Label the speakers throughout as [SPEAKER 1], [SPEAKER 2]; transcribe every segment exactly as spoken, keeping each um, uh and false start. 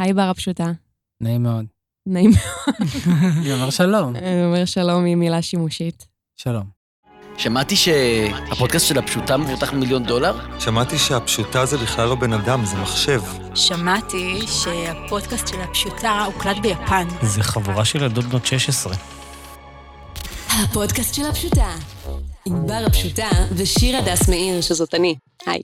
[SPEAKER 1] היי בר הפשוטה.
[SPEAKER 2] נעים מאוד.
[SPEAKER 1] נעים מאוד.
[SPEAKER 2] אני אומר שלום.
[SPEAKER 1] אני אומר שלום היא מילה שימושית.
[SPEAKER 2] שלום.
[SPEAKER 3] שמעתי שהפודקאסט של הפשוטה מבוטח מיליון דולר?
[SPEAKER 4] שמעתי שהפשוטה זה בכלל לא בן אדם, זה מחשב.
[SPEAKER 5] שמעתי שהפודקאסט של הפשוטה הוקלט ביפן.
[SPEAKER 6] זה חבורה של ילדות בנות שש עשרה.
[SPEAKER 7] הפודקאסט של הפשוטה. עם בר הפשוטה ושיר הדס מאיר, שזאת אני. היי.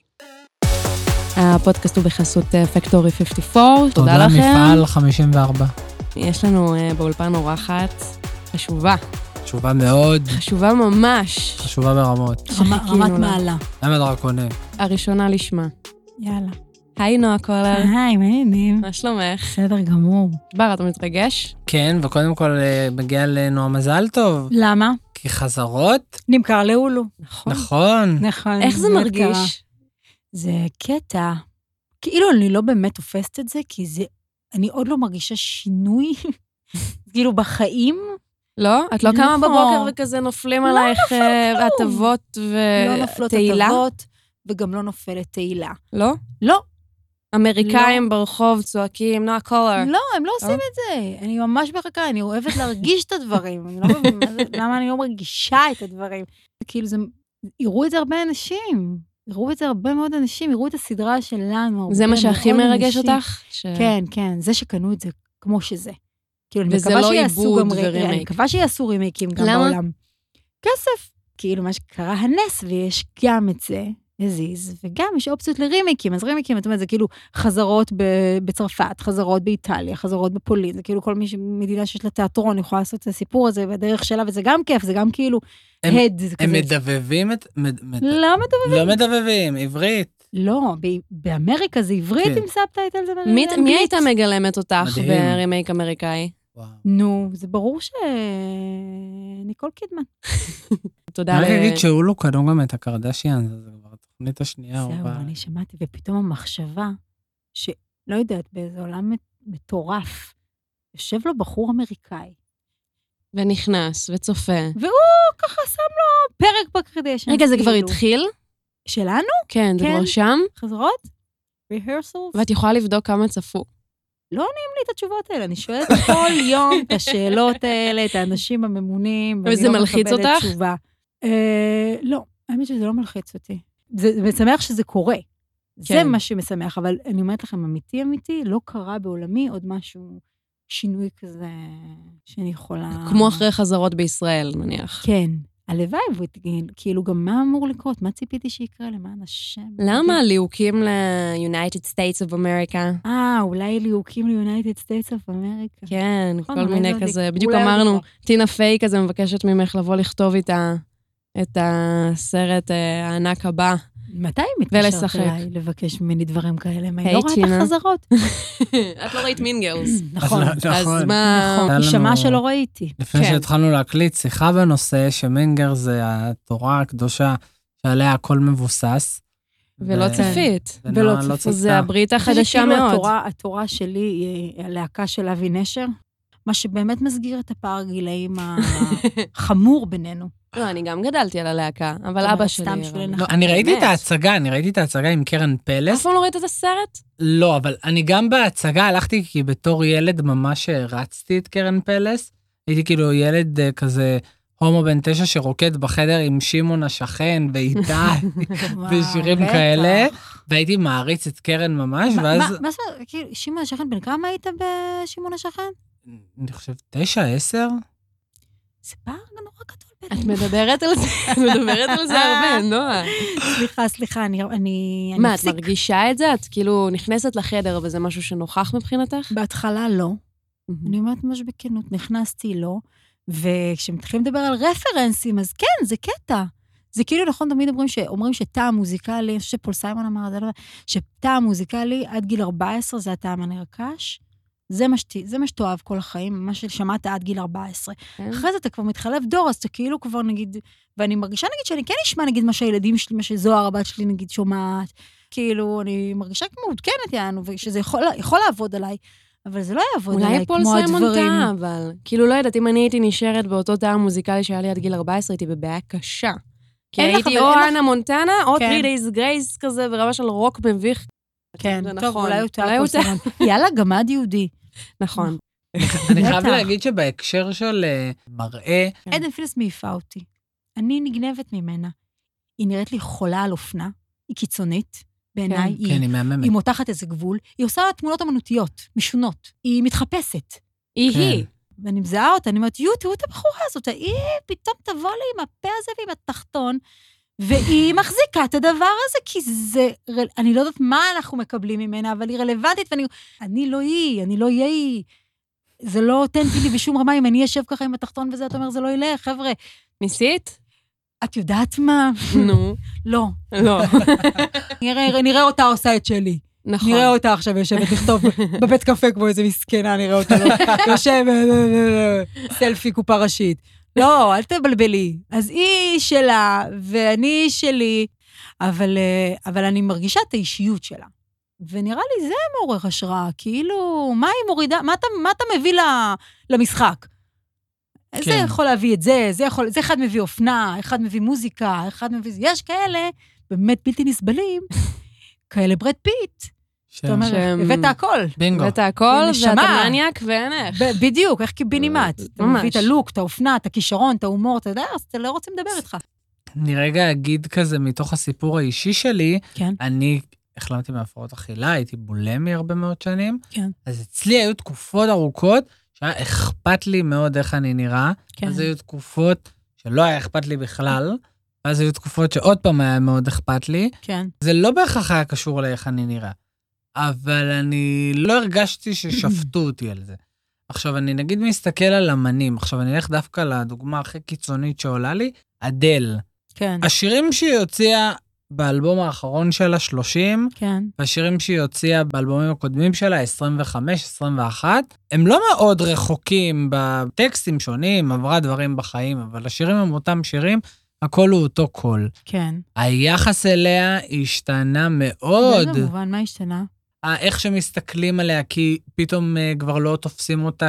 [SPEAKER 1] הפודקאסט הוא בחסות פקטורי חמישים וארבע, תודה לכם.
[SPEAKER 2] תודה למפעל חמישים וארבע.
[SPEAKER 1] יש לנו באולפן אורחת חשובה.
[SPEAKER 2] חשובה מאוד.
[SPEAKER 1] חשובה ממש.
[SPEAKER 2] חשובה ברמות.
[SPEAKER 5] רמת מעלה.
[SPEAKER 2] למה דרקונים?
[SPEAKER 1] הראשונה לשמה.
[SPEAKER 5] יאללה.
[SPEAKER 1] היי נועה קולר.
[SPEAKER 5] היי, מה העניינים?
[SPEAKER 1] מה שלומך?
[SPEAKER 5] בסדר גמור.
[SPEAKER 1] בר, אתה מתרגש?
[SPEAKER 2] כן, וקודם כל מגיע לנועה מזל טוב.
[SPEAKER 5] למה?
[SPEAKER 2] כי חזרות.
[SPEAKER 5] נמכר להולו.
[SPEAKER 1] נכון.
[SPEAKER 2] נכון.
[SPEAKER 5] נכון.
[SPEAKER 1] איך זה מרגיש?
[SPEAKER 5] זה קטע. כאילו אני לא באמת תופסת את זה, כי זה, אני עוד לא מרגישה שינוי, כאילו בחיים.
[SPEAKER 1] לא? את לא קמה בבוקר וכזה נופלים עלייך הטבות ותהילה?
[SPEAKER 5] לא נופלות הטבות, וגם לא נופלת תהילה.
[SPEAKER 1] לא?
[SPEAKER 5] לא.
[SPEAKER 1] אמריקאים ברחוב צועקים, נועה קולר.
[SPEAKER 5] לא, הם לא עושים את זה. אני ממש מחכה, אני אוהבת להרגיש את הדברים. למה אני לא מרגישה את הדברים? כאילו, יראו את זה הרבה אנשים. יראו את זה הרבה מאוד אנשים, יראו את הסדרה שלנו.
[SPEAKER 1] זה מה שהכי מרגש אותך?
[SPEAKER 5] כן, כן, זה שקנו את זה כמו שזה.
[SPEAKER 1] וזה לא עיבוד ורימייק.
[SPEAKER 5] אני מקווה שיעשו רימייקים גם בעולם. כסף. כאילו מה שקרה הנס, ויש גם את זה, הזיז, וגם יש אופציות לרימייקים. אז רימייקים, זאת אומרת, זה כאילו חזרות בצרפת, חזרות באיטליה, חזרות בפולין, זה כאילו כל מדינה שיש לה תיאטרון יכולה לעשות את הסיפור הזה, והדרך שלה, וזה גם כיף, זה גם כאילו הד.
[SPEAKER 2] הם מדבבים את...
[SPEAKER 5] לא מדבבים.
[SPEAKER 2] לא מדבבים, עברית.
[SPEAKER 5] לא, באמריקה זה עברית עם סאבטייטל, זה אנגלית.
[SPEAKER 1] מי הייתה מגלמת אותך ברימייק אמריקאי?
[SPEAKER 5] נו, זה ברור ש... ניקול קידמן.
[SPEAKER 1] תודה.
[SPEAKER 2] אני אגיד שהוא לא קנו גם את הקרדשיאן, זה כבר התוכנית השנייה.
[SPEAKER 5] זהו, אני שמעתי, ופתאום המחשבה, שלא יודעת, באיזה עולם מטורף, יושב לו בחור אמריקאי.
[SPEAKER 1] ונכנס, וצופה.
[SPEAKER 5] והוא ככה שם לו פרק בקרדשיאן.
[SPEAKER 1] רגע, זה כבר התחיל?
[SPEAKER 5] שלנו?
[SPEAKER 1] כן, זה כבר שם.
[SPEAKER 5] חזרות? rehearsals?
[SPEAKER 1] ואת יכולה לבדוק כמה צפו.
[SPEAKER 5] לא עונים לי את התשובות האלה, אני שואלת כל יום את השאלות האלה, את האנשים הממונים,
[SPEAKER 1] וזה מלחיץ אותך?
[SPEAKER 5] תשובה. אה, לא, האמת שזה לא מלחיץ אותי. זה משמח שזה קורה. כן. זה מה שמשמח, אבל אני אומרת לכם, אמיתי אמיתי, לא קרה בעולמי עוד משהו, שינוי כזה, שאני יכולה...
[SPEAKER 1] כמו אחרי חזרות בישראל, נניח.
[SPEAKER 5] כן. הלוואי, כאילו גם מה אמור לקרות? מה ציפיתי שיקרה למען השם?
[SPEAKER 1] למה? ליהוקים ל-United States of America.
[SPEAKER 5] אה, אולי ליהוקים ל-United States of America.
[SPEAKER 1] כן, כל מיני כזה. בדיוק אמרנו, טינה פיי כזה מבקשת ממך לבוא לכתוב איתה את הסרט הענק הבא.
[SPEAKER 5] מתי מתקשרת אליי לבקש ממני דברים כאלה? אני לא רואה את החזרות.
[SPEAKER 1] את לא ראית מינגלס.
[SPEAKER 5] נכון.
[SPEAKER 1] אז מה...
[SPEAKER 5] היא שמעה שלא ראיתי.
[SPEAKER 2] לפני שהתחלנו להקליט שיחה בנושא, שמינגר זה התורה הקדושה שעליה הכל מבוסס.
[SPEAKER 1] ולא צפית.
[SPEAKER 5] ולא צפית.
[SPEAKER 1] זה הברית החדשה מאוד.
[SPEAKER 5] התורה שלי היא הלהקה של אבי נשר, מה שבאמת מסגיר את הפער גילאים החמור בינינו.
[SPEAKER 1] לא, אני גם גדלתי על הלהקה, אבל אבא שלי...
[SPEAKER 2] אני ראיתי את ההצגה, אני ראיתי את ההצגה עם קרן פלס.
[SPEAKER 1] אף פעם לא ראית את הסרט?
[SPEAKER 2] לא, אבל אני גם בהצגה הלכתי, כי בתור ילד ממש רצתי את קרן פלס. הייתי כאילו ילד כזה הומו בן תשע שרוקד בחדר עם שימון השכן ואיתה, ושירים כאלה, והייתי מעריץ את קרן ממש, ואז...
[SPEAKER 5] מה זה, כאילו, שימון השכן, בן כמה היית בשימון השכן?
[SPEAKER 2] אני חושב, תשע, עשר?
[SPEAKER 5] זה פער נורא גדול.
[SPEAKER 1] את מדברת על זה, את מדברת על זה הרבה, נועה.
[SPEAKER 5] סליחה, סליחה, אני, אני...
[SPEAKER 1] מה, את מרגישה את זה? את כאילו נכנסת לחדר, וזה משהו שנוכח מבחינתך?
[SPEAKER 5] בהתחלה לא. אני אומרת ממש בכנות, נכנסתי לא, וכשמתחילים לדבר על רפרנסים, אז כן, זה קטע. זה כאילו נכון, תמיד אומרים שאומרים שטעם מוזיקלי, אני חושב שפול סיימון אמר את זה, שטעם מוזיקלי עד גיל ארבע עשרה זה הטעם הנרכש, זה מה, שת, זה מה שתאהב כל החיים, מה ששמעת עד גיל ארבע עשרה. אחרי זה אתה כבר מתחלף דור, אז אתה כאילו כבר נגיד, ואני מרגישה נגיד שאני כן אשמע נגיד מה שהילדים שלי, מה שזוהר הבת שלי נגיד שומעת, כאילו אני מרגישה כמו עודכנת יענו, ושזה יכול, יכול לעבוד עליי, אבל זה לא יעבוד עליי כמו הדברים.
[SPEAKER 1] אולי פול סיימון טעה, אבל כאילו לא יודעת, אם אני הייתי נשארת באותו טעם מוזיקלי שהיה לי עד גיל ארבע עשרה, הייתי בבעיה קשה. כי הייתי או אנה מונטנה, או three days grace כזה, ברמה של רוק מביך.
[SPEAKER 5] כן,
[SPEAKER 1] זה
[SPEAKER 5] טוב,
[SPEAKER 1] נכון.
[SPEAKER 5] אולי הוא טעה
[SPEAKER 1] אולי
[SPEAKER 5] כל
[SPEAKER 1] הוא טעה.
[SPEAKER 5] סימן. יאללה, גמד יהודי.
[SPEAKER 1] נכון.
[SPEAKER 2] אני חייב
[SPEAKER 5] בטח.
[SPEAKER 2] להגיד שבהקשר של אה, מראה,
[SPEAKER 5] עדן פילס מעיפה אותי. אני נגנבת ממנה. היא נראית לי חולה על אופנה, היא קיצונית, בעיניי,
[SPEAKER 1] כן.
[SPEAKER 5] היא,
[SPEAKER 2] כן, היא מהממת.
[SPEAKER 5] היא מותחת איזה גבול, היא עושה תמונות אמנותיות, משונות, היא מתחפשת.
[SPEAKER 1] היא
[SPEAKER 2] כן.
[SPEAKER 1] היא.
[SPEAKER 5] ואני מזהה אותה, אני אומרת, יו, תראו את הבחורה הזאת, היא פתאום תבוא לי עם הפה הזה ועם התחתון, והיא מחזיקה את הדבר הזה, כי זה, אני לא יודעת מה אנחנו מקבלים ממנה, אבל היא רלוונטית, ואני אני לא היא, אני לא אהיה היא. זה לא אותנטי לי בשום רמה, אם אני אשב ככה עם התחתון וזה, אתה אומר, זה לא ילך, חבר'ה.
[SPEAKER 1] ניסית?
[SPEAKER 5] את יודעת מה?
[SPEAKER 1] נו.
[SPEAKER 5] לא.
[SPEAKER 1] לא.
[SPEAKER 5] נראה, נראה אותה עושה את שלי.
[SPEAKER 1] נכון.
[SPEAKER 5] נראה אותה עכשיו יושבת לכתוב בבית קפה כמו איזה מסכנה, נראה אותה יושב, סלפי קופה ראשית. לא, אל תבלבלי. אז היא שלה, ואני שלי, אבל, אבל אני מרגישה את האישיות שלה. ונראה לי זה מעורר השראה, כאילו, מה היא מורידה, מה אתה, מה אתה מביא למשחק? כן. זה יכול להביא את זה, זה יכול, זה אחד מביא אופנה, אחד מביא מוזיקה, אחד מביא, יש כאלה, באמת בלתי נסבלים, כאלה ברד פיט. זאת אומרת, הבאת הכל.
[SPEAKER 2] בינגו.
[SPEAKER 1] הבאת הכל, ואתה מניאק ואין איך.
[SPEAKER 5] בדיוק, איך קיבינימט. אתה מביא את הלוק, את האופנה, את הכישרון, את ההומור, אתה יודע, אז אתה לא רוצה לדבר איתך.
[SPEAKER 2] אני רגע אגיד כזה, מתוך הסיפור האישי שלי,
[SPEAKER 5] כן.
[SPEAKER 2] אני החלמתי מהפרעות אכילה, הייתי בולמי הרבה מאוד שנים,
[SPEAKER 5] כן.
[SPEAKER 2] אז אצלי היו תקופות ארוכות, שהיה אכפת לי מאוד איך אני נראה,
[SPEAKER 5] כן.
[SPEAKER 2] אז היו תקופות שלא היה אכפת לי בכלל, אז היו תקופות שעוד פעם היה מאוד אכפת לי,
[SPEAKER 5] כן.
[SPEAKER 2] זה לא בהכרח היה קשור לאיך אני נראה, אבל אני לא הרגשתי ששפטו אותי על זה. עכשיו, אני נגיד מסתכל על אמנים, עכשיו אני אלך דווקא לדוגמה הכי קיצונית שעולה לי, אדל.
[SPEAKER 5] כן.
[SPEAKER 2] השירים שהיא הוציאה באלבום האחרון שלה, שלושים,
[SPEAKER 5] כן.
[SPEAKER 2] והשירים שהיא הוציאה באלבומים הקודמים שלה, עשרים וחמש, עשרים ואחת, הם לא מאוד רחוקים בטקסטים שונים, עברה דברים בחיים, אבל השירים הם אותם שירים, הכל הוא אותו קול.
[SPEAKER 5] כן.
[SPEAKER 2] היחס אליה השתנה מאוד.
[SPEAKER 5] באיזה מובן, מה השתנה?
[SPEAKER 2] איך שמסתכלים עליה, כי פתאום uh, כבר לא תופסים אותה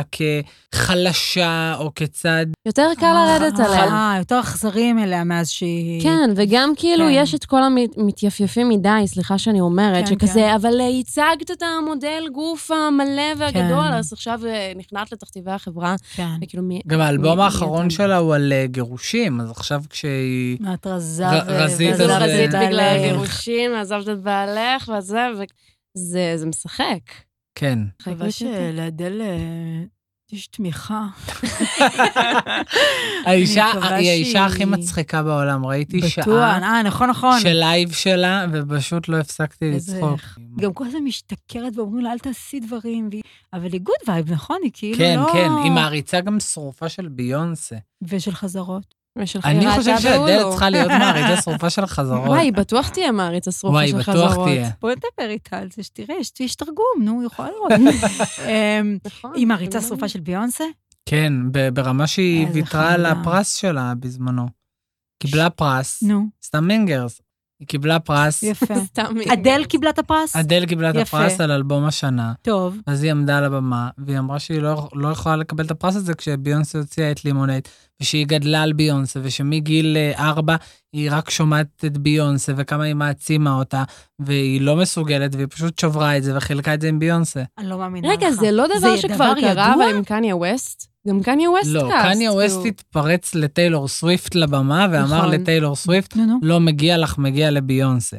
[SPEAKER 2] כחלשה או כצד.
[SPEAKER 1] יותר קל לרדת עליה.
[SPEAKER 5] אה, יותר אכזרים אליה מאז שהיא...
[SPEAKER 1] כן, וגם כאילו יש את כל המתייפייפים מדי, סליחה שאני אומרת, שכזה, אבל הצגת את המודל גוף המלא והגדול, אז עכשיו נכנעת לתכתיבי החברה.
[SPEAKER 2] גם האלבום האחרון שלה הוא על גירושים, אז עכשיו כשהיא...
[SPEAKER 5] את רזה
[SPEAKER 2] רזית
[SPEAKER 1] בגלל גירושים, עזבת את בעלך וזה, זה, זה משחק.
[SPEAKER 2] כן.
[SPEAKER 5] חייבה שלאדל יש תמיכה.
[SPEAKER 2] האישה, היא האישה הכי מצחיקה בעולם. ראיתי שעה.
[SPEAKER 5] אה, נכון, נכון.
[SPEAKER 2] של לייב שלה, ופשוט לא הפסקתי לצחוק.
[SPEAKER 5] גם כל זה משתכרת ואומרים לה, אל תעשי דברים. אבל היא גוד וייב, נכון? היא כאילו
[SPEAKER 2] כן,
[SPEAKER 5] לא...
[SPEAKER 2] כן, היא מעריצה גם שרופה של ביונסה.
[SPEAKER 5] ושל חזרות.
[SPEAKER 2] אני חושב שהדלת צריכה להיות מעריצה שרופה של חזרות.
[SPEAKER 1] וואי, בטוח תהיה מעריצה שרופה של חזרות.
[SPEAKER 2] וואי, בטוח תהיה.
[SPEAKER 5] בוא נדבר איתה על זה, שתראה, יש תרגום, נו, יכולה לראות. היא מעריצה שרופה של ביונסה?
[SPEAKER 2] כן, ברמה שהיא ויתרה על הפרס שלה בזמנו. קיבלה פרס.
[SPEAKER 5] נו.
[SPEAKER 2] סתם מינגרס. היא קיבלה פרס.
[SPEAKER 5] יפה. אדל קיבלה את הפרס?
[SPEAKER 2] אדל קיבלה את הפרס על אלבום השנה.
[SPEAKER 5] טוב.
[SPEAKER 2] אז היא עמדה על הבמה, והיא אמרה שהיא לא, לא יכולה לקבל את הפרס הזה כשביונסה הוציאה את לימונד, ושהיא גדלה על ביונסה, ושמגיל ארבע היא רק שומעת את ביונסה, וכמה היא מעצימה אותה, והיא לא מסוגלת, והיא פשוט שברה את זה, וחילקה את זה עם ביונסה.
[SPEAKER 5] אני לא מאמינה לך.
[SPEAKER 1] רגע, זה לא דבר שכבר קרה, אבל עם קניה ווסט? גם קניה ווסט
[SPEAKER 2] לא,
[SPEAKER 1] קאסט.
[SPEAKER 2] קניה ווסט התפרץ לטיילור סוויפט לבמה, ואמר לטיילור סוויפט, לא מגיע לך, מגיע לביונסה.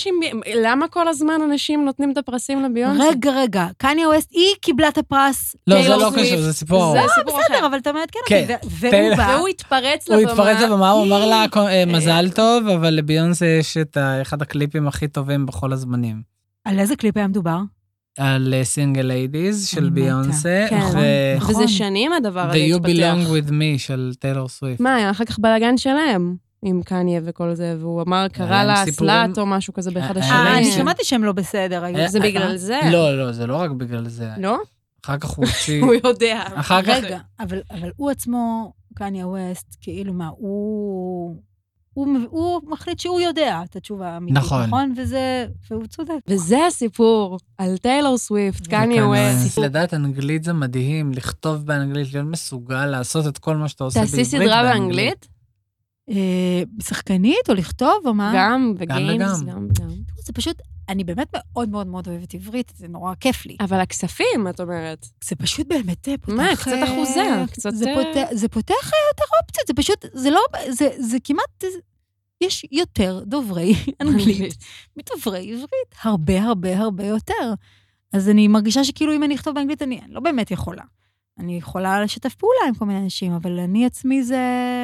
[SPEAKER 1] למה כל הזמן אנשים נותנים את הפרסים לביונסה?
[SPEAKER 5] רגע, רגע, קניה ווסט, היא קיבלה את הפרס.
[SPEAKER 2] לא, זה לא קשור, זה סיפור ארוך.
[SPEAKER 1] זה סיפור אחר.
[SPEAKER 5] בסדר, אבל אתה מעדכן
[SPEAKER 2] כן.
[SPEAKER 5] אותי.
[SPEAKER 1] והוא התפרץ לבמה.
[SPEAKER 2] הוא התפרץ לבמה, הוא אמר לה, מזל טוב, אבל לביונסה יש את אחד הקליפים הכי טובים בכל הזמנים.
[SPEAKER 5] על איזה קליפ היה מדובר?
[SPEAKER 2] על סינגל ליידיז של ביונסה.
[SPEAKER 1] וזה שנים הדבר הזה התפתח.
[SPEAKER 2] The You Belong With Me של טיילור סוויפט.
[SPEAKER 1] מה, היה אחר כך בלגן שלהם עם קניה וכל זה, והוא אמר, קרא לה סלאט או משהו כזה באחד השנים.
[SPEAKER 5] אה, אני שמעתי שהם לא בסדר.
[SPEAKER 1] זה בגלל זה?
[SPEAKER 2] לא, לא, זה לא רק בגלל זה.
[SPEAKER 1] לא?
[SPEAKER 2] אחר כך הוא הוציא...
[SPEAKER 1] הוא יודע.
[SPEAKER 2] אחר כך...
[SPEAKER 5] רגע, אבל הוא עצמו, קניה ווסט, כאילו מה, הוא... הוא מחליט שהוא יודע את התשובה האמיתית, נכון? וזה, והוא צודק.
[SPEAKER 1] וזה הסיפור על טיילור סוויפט, קניה ווסט.
[SPEAKER 2] לדעת אנגלית זה מדהים, לכתוב באנגלית, להיות מסוגל לעשות את כל מה שאתה עושה בעברית.
[SPEAKER 1] תעשי סדרה באנגלית?
[SPEAKER 5] שחקנית או לכתוב או מה?
[SPEAKER 1] גם, וגיימס, גם וגם.
[SPEAKER 5] זה פשוט, אני באמת מאוד מאוד מאוד אוהבת עברית, זה נורא כיף לי.
[SPEAKER 1] אבל הכספים, את אומרת.
[SPEAKER 5] זה פשוט באמת פותח...
[SPEAKER 1] מה, קצת אחוזה, קצת...
[SPEAKER 5] זה פותח, זה פותח יותר אופציות, זה פשוט, זה לא, זה, זה כמעט, יש יותר דוברי אנגלית מדוברי עברית, הרבה הרבה הרבה יותר. אז אני מרגישה שכאילו אם אני אכתוב באנגלית, אני לא באמת יכולה. אני יכולה לשתף פעולה עם כל מיני אנשים, אבל אני עצמי זה,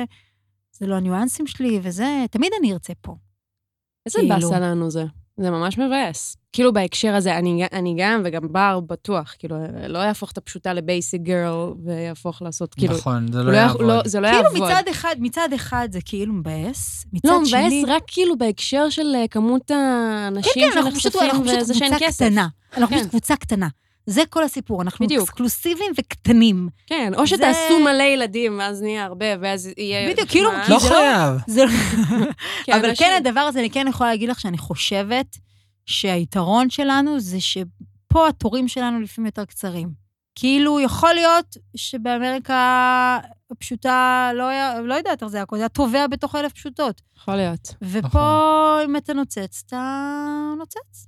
[SPEAKER 5] זה לא הניואנסים שלי, וזה, תמיד אני ארצה פה.
[SPEAKER 1] איזה באסה לנו זה. זה ממש מבאס. כאילו בהקשר הזה, אני, אני גם וגם בר בטוח, כאילו, לא יהפוך את הפשוטה לבייסיק גרל, ויהפוך לעשות, כאילו...
[SPEAKER 2] נכון, זה לא יעבוד.
[SPEAKER 1] לא, זה לא
[SPEAKER 5] כאילו
[SPEAKER 1] יעבוד.
[SPEAKER 5] מצד אחד, מצד אחד זה כאילו מבאס, מצד
[SPEAKER 1] לא,
[SPEAKER 5] שני...
[SPEAKER 1] לא, מבאס רק כאילו בהקשר של כמות האנשים
[SPEAKER 5] כן, כן,
[SPEAKER 1] שנחשפים, וזה שאין כסף.
[SPEAKER 5] קטנה. אנחנו
[SPEAKER 1] כן.
[SPEAKER 5] פשוט קבוצה קטנה. זה כל הסיפור, אנחנו
[SPEAKER 1] בדיוק.
[SPEAKER 5] אקסקלוסיביים וקטנים.
[SPEAKER 1] כן, או שתעשו זה... מלא ילדים, ואז נהיה הרבה, ואז יהיה...
[SPEAKER 5] בדיוק, כאילו...
[SPEAKER 2] לא חייב.
[SPEAKER 5] זה...
[SPEAKER 1] כן,
[SPEAKER 5] אבל
[SPEAKER 1] אנשים...
[SPEAKER 5] כן, הדבר הזה, אני כן יכולה להגיד לך שאני חושבת שהיתרון שלנו זה שפה התורים שלנו לפעמים יותר קצרים. כאילו, יכול להיות שבאמריקה הפשוטה, לא, היה, לא יודעת איך זה היה, זה היה טובע בתוך אלף פשוטות.
[SPEAKER 1] יכול להיות.
[SPEAKER 5] ופה, אם אתה נוצץ, אתה נוצץ.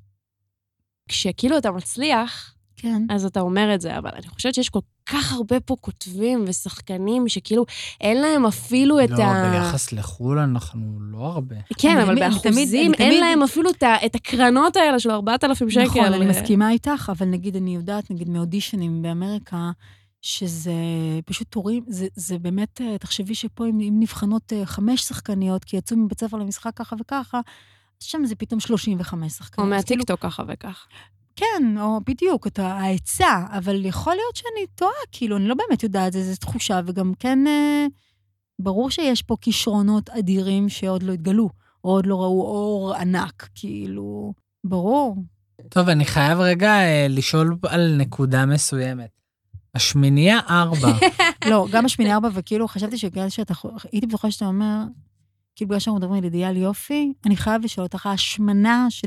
[SPEAKER 1] כשכאילו אתה מצליח,
[SPEAKER 5] כן.
[SPEAKER 1] אז אתה אומר את זה, אבל אני חושבת שיש כל כך הרבה פה כותבים ושחקנים, שכאילו אין להם אפילו את
[SPEAKER 2] לא,
[SPEAKER 1] ה...
[SPEAKER 2] לא, ביחס לחול אנחנו לא הרבה.
[SPEAKER 1] כן, אבל
[SPEAKER 5] תמיד,
[SPEAKER 1] באחוזים
[SPEAKER 5] תמיד,
[SPEAKER 1] אין
[SPEAKER 5] תמיד...
[SPEAKER 1] להם אפילו את, ה... את הקרנות האלה של ארבעת אלפים שקל.
[SPEAKER 5] נכון, אני מסכימה איתך, אבל נגיד, אני יודעת, נגיד, מאודישנים באמריקה, שזה פשוט תורים, זה, זה באמת, תחשבי שפה אם, אם נבחנות חמש שחקניות, כי יצאו מבית ספר למשחק ככה וככה, שם זה פתאום שלושים וחמש שחקניות.
[SPEAKER 1] או מהטיקטוק ככה וכך.
[SPEAKER 5] כן, או בדיוק, את ההיצע, אבל יכול להיות שאני טועה, כאילו, אני לא באמת יודעת, זו תחושה, וגם כן, אה, ברור שיש פה כישרונות אדירים שעוד לא התגלו, או עוד לא ראו אור ענק, כאילו, ברור.
[SPEAKER 2] טוב, אני חייב רגע אה, לשאול על נקודה מסוימת. השמינייה ארבע.
[SPEAKER 5] לא, גם השמינייה ארבע, וכאילו, חשבתי שגלל שאתה, הייתי בטוחה שאתה אומר, כאילו בגלל שאנחנו מדברים על אידיאל יופי, אני חייב לשאול אותך, השמנה של...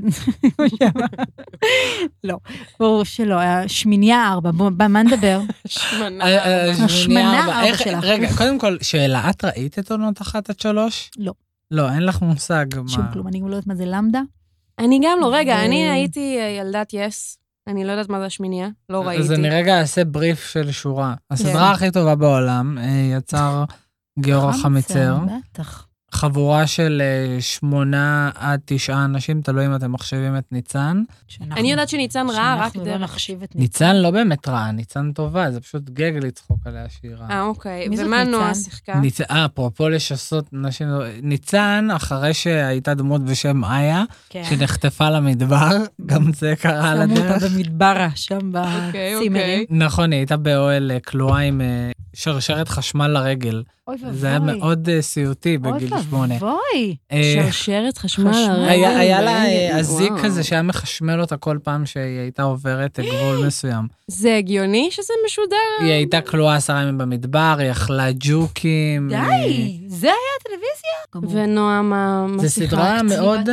[SPEAKER 5] לא, ברור שלא, השמיניה ארבע, במה נדבר?
[SPEAKER 1] שמנה.
[SPEAKER 5] השמנה ארבע שלך.
[SPEAKER 2] רגע, קודם כל, שאלה, את ראית את עונות אחת עד שלוש?
[SPEAKER 5] לא.
[SPEAKER 2] לא, אין לך מושג מה...
[SPEAKER 5] שום כלום, אני לא יודעת מה זה למדה.
[SPEAKER 1] אני גם לא, רגע, אני הייתי ילדת יס, אני לא יודעת מה זה השמיניה, לא ראיתי.
[SPEAKER 2] אז אני רגע אעשה בריף של שורה. הסדרה הכי טובה בעולם, יצר גיורא חמיצר.
[SPEAKER 5] בטח.
[SPEAKER 2] חבורה של שמונה עד תשעה אנשים, תלוי אם אתם מחשבים את ניצן.
[SPEAKER 1] אני יודעת שניצן רע, רק
[SPEAKER 5] דרך. נחשיב את
[SPEAKER 2] ניצן לא באמת רע, ניצן טובה, זה פשוט גג לצחוק עליה שהיא רעה.
[SPEAKER 1] אה, אוקיי.
[SPEAKER 5] מי זאת
[SPEAKER 1] ומה
[SPEAKER 5] ניצן?
[SPEAKER 1] נועה שיחקה?
[SPEAKER 2] אה, אפרופו לשסות נשים... ניצן, אחרי שהייתה דמות בשם איה, שנחטפה למדבר, גם זה קרה על הדרך.
[SPEAKER 5] שמו אותה במדברה, שם בצימרים.
[SPEAKER 2] נכון, היא הייתה באוהל כלואה עם שרשרת חשמל לרגל. זה היה מאוד סיוטי בגיל שמונה.
[SPEAKER 5] אוי ובוי.
[SPEAKER 1] שרשרת חשמל לרגל.
[SPEAKER 2] היה לה אזיק כזה שהיה מחשמל אותה כל פעם שהיא הייתה עוברת גבול מסוים.
[SPEAKER 1] זה הגיוני שזה משודר?
[SPEAKER 2] היא הייתה כלואה עשרה ימים במדבר, היא אכלה ג'וקים.
[SPEAKER 5] די, זה היה טלוויזיה?
[SPEAKER 1] ונועה, מה
[SPEAKER 2] זה סדרה מאוד...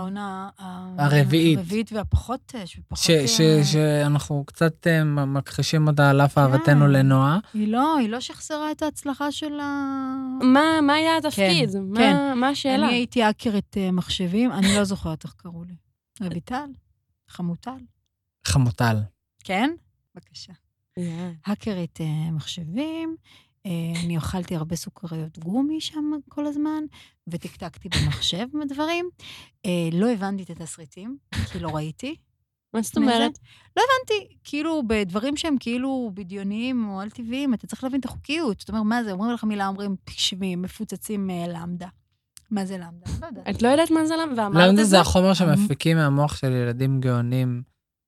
[SPEAKER 2] הרביעית.
[SPEAKER 5] הרביעית והפחות...
[SPEAKER 2] שאנחנו קצת מכחישים אותה על אף אהבתנו לנועה.
[SPEAKER 5] היא לא, היא לא שחזרה את ההצלחה שלה.
[SPEAKER 1] מה היה התפקיד? מה השאלה?
[SPEAKER 5] אני הייתי האקרית מחשבים, אני לא זוכרת איך קראו לי. רויטל? חמוטל?
[SPEAKER 2] חמוטל.
[SPEAKER 5] כן? בבקשה. האקרית מחשבים, אני אוכלתי הרבה סוכריות גומי שם כל הזמן, ותקתקתי במחשב מדברים. לא הבנתי את התסריטים, כי לא ראיתי.
[SPEAKER 1] מה זאת אומרת?
[SPEAKER 5] לא הבנתי, כאילו בדברים שהם כאילו בדיוניים או על טבעיים, אתה צריך להבין את החוקיות. זאת אומרת, מה זה? אומרים לך מילה, אומרים, תקשבים, מפוצצים למדה. מה זה למדה?
[SPEAKER 1] את לא יודעת מה זה למדה?
[SPEAKER 2] למדה זה החומר שמפיקים מהמוח של ילדים גאונים,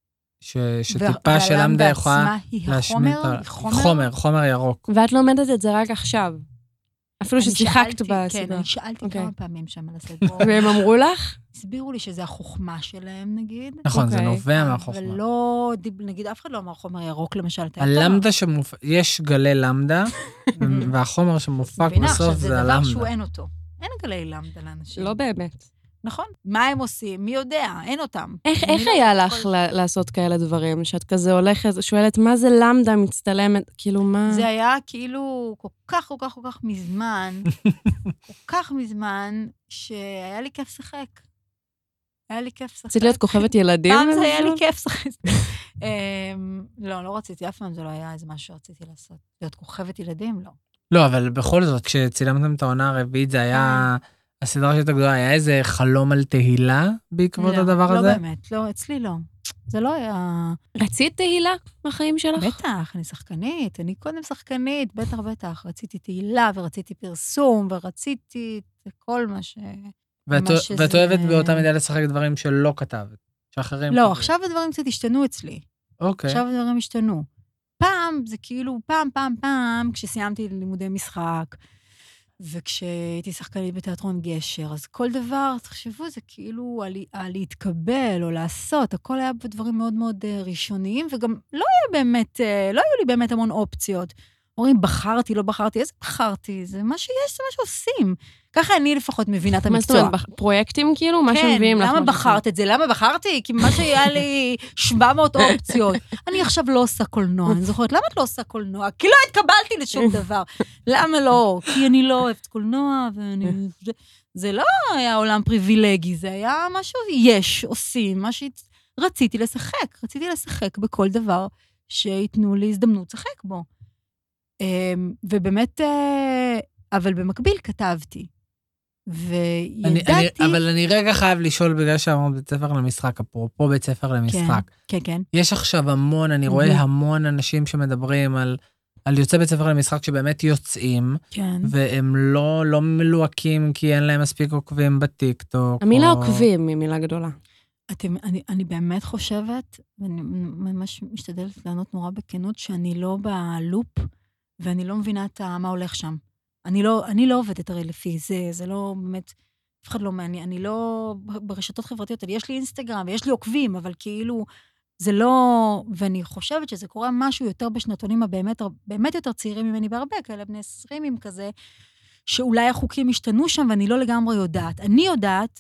[SPEAKER 2] שטיפה של למדה יכולה להשמיט. חומר, חומר ירוק.
[SPEAKER 1] ואת לומדת את זה רק עכשיו. אפילו ששיחקת בסדרה.
[SPEAKER 5] כן, אני שאלתי כמה פעמים שם על הסדרה.
[SPEAKER 1] והם אמרו לך?
[SPEAKER 5] הסבירו לי שזה החוכמה שלהם, נגיד.
[SPEAKER 2] נכון, זה נובע מהחוכמה.
[SPEAKER 5] אבל לא, נגיד, אף אחד לא אמר חומר ירוק, למשל.
[SPEAKER 2] הלמדה שמופק, יש גלי למדה, והחומר שמופק בסוף זה הלמדה.
[SPEAKER 5] זה דבר שהוא אין אותו. אין גלי למדה לאנשים.
[SPEAKER 1] לא באמת.
[SPEAKER 5] נכון. מה הם עושים? מי יודע? אין אותם.
[SPEAKER 1] איך היה לך לעשות כאלה דברים? שאת כזה הולכת, שואלת, מה זה למדה מצטלמת? כאילו, מה?
[SPEAKER 5] זה היה כאילו כל כך, כל כך, כל כך מזמן, כל כך מזמן, שהיה לי כיף לשחק. היה לי כיף לשחק.
[SPEAKER 1] רצית להיות כוכבת ילדים?
[SPEAKER 5] פעם זה היה לי כיף לשחק. לא, לא רציתי, אף פעם זה לא היה איזה משהו שרציתי לעשות. להיות כוכבת ילדים, לא.
[SPEAKER 2] לא, אבל בכל זאת, כשצילמתם את העונה הרביעית, זה היה, הסדרה שהייתה גדולה, היה איזה חלום על תהילה בעקבות הדבר הזה?
[SPEAKER 5] לא באמת, לא, אצלי לא. זה לא היה...
[SPEAKER 1] רצית תהילה בחיים שלך?
[SPEAKER 5] בטח, אני שחקנית, אני קודם שחקנית, בטח, בטח. רציתי תהילה ורציתי פרסום ורציתי את כל מה ש...
[SPEAKER 2] ואת אוהבת באותה מידה לשחק דברים שלא כתבת, שאחרים...
[SPEAKER 5] לא, עכשיו הדברים קצת השתנו אצלי.
[SPEAKER 2] אוקיי.
[SPEAKER 5] עכשיו הדברים השתנו. פעם, זה כאילו, פעם, פעם, פעם, כשסיימתי לימודי משחק, וכשהייתי שחקנית בתיאטרון גשר, אז כל דבר, תחשבו, זה כאילו על להתקבל או לעשות, הכל היה בדברים מאוד מאוד ראשוניים, וגם לא היה באמת, לא היו לי באמת המון אופציות. אומרים, בחרתי, לא בחרתי, איזה בחרתי? זה מה שיש, זה מה שעושים. ככה אני לפחות מבינה את המקצוע.
[SPEAKER 1] מה זאת אומרת, פרויקטים כאילו? מה שמביאים לך?
[SPEAKER 5] כן, למה בחרת את זה? למה בחרתי? כי מה שהיה לי שבע מאות אופציות. אני עכשיו לא עושה קולנוע. אני זוכרת, למה את לא עושה קולנוע? כי לא התקבלתי לשום דבר. למה לא? כי אני לא אוהבת קולנוע, ואני... זה לא היה עולם פריבילגי, זה היה משהו, יש, עושים, מה שרציתי לשחק. רציתי לשחק בכל דבר שיתנו לי הזדמנות לשחק בו. ובאמת, אבל במקביל כתבתי. וידעתי...
[SPEAKER 2] אבל אני רגע חייב לשאול, בגלל שאמרו בית ספר למשחק, אפרופו בית ספר למשחק.
[SPEAKER 5] כן, כן.
[SPEAKER 2] יש עכשיו המון, אני רואה המון אנשים שמדברים על, על יוצא בית ספר למשחק שבאמת יוצאים, והם לא, לא מלוהקים כי אין להם מספיק עוקבים בטיקטוק.
[SPEAKER 1] המילה עוקבים היא מילה גדולה.
[SPEAKER 5] אתם, אני, אני באמת חושבת, ואני ממש משתדלת לענות נורא בכנות, שאני לא בלופ, ואני לא מבינה את מה הולך שם. אני לא, אני לא עובדת הרי לפי זה, זה לא באמת, אף אחד לא מעניין, אני לא ברשתות חברתיות, יש לי אינסטגרם ויש לי עוקבים, אבל כאילו, זה לא, ואני חושבת שזה קורה משהו יותר בשנתונים הבאמת, באמת יותר צעירים ממני בהרבה, כאלה בני עשרים כזה, שאולי החוקים השתנו שם, ואני לא לגמרי יודעת. אני יודעת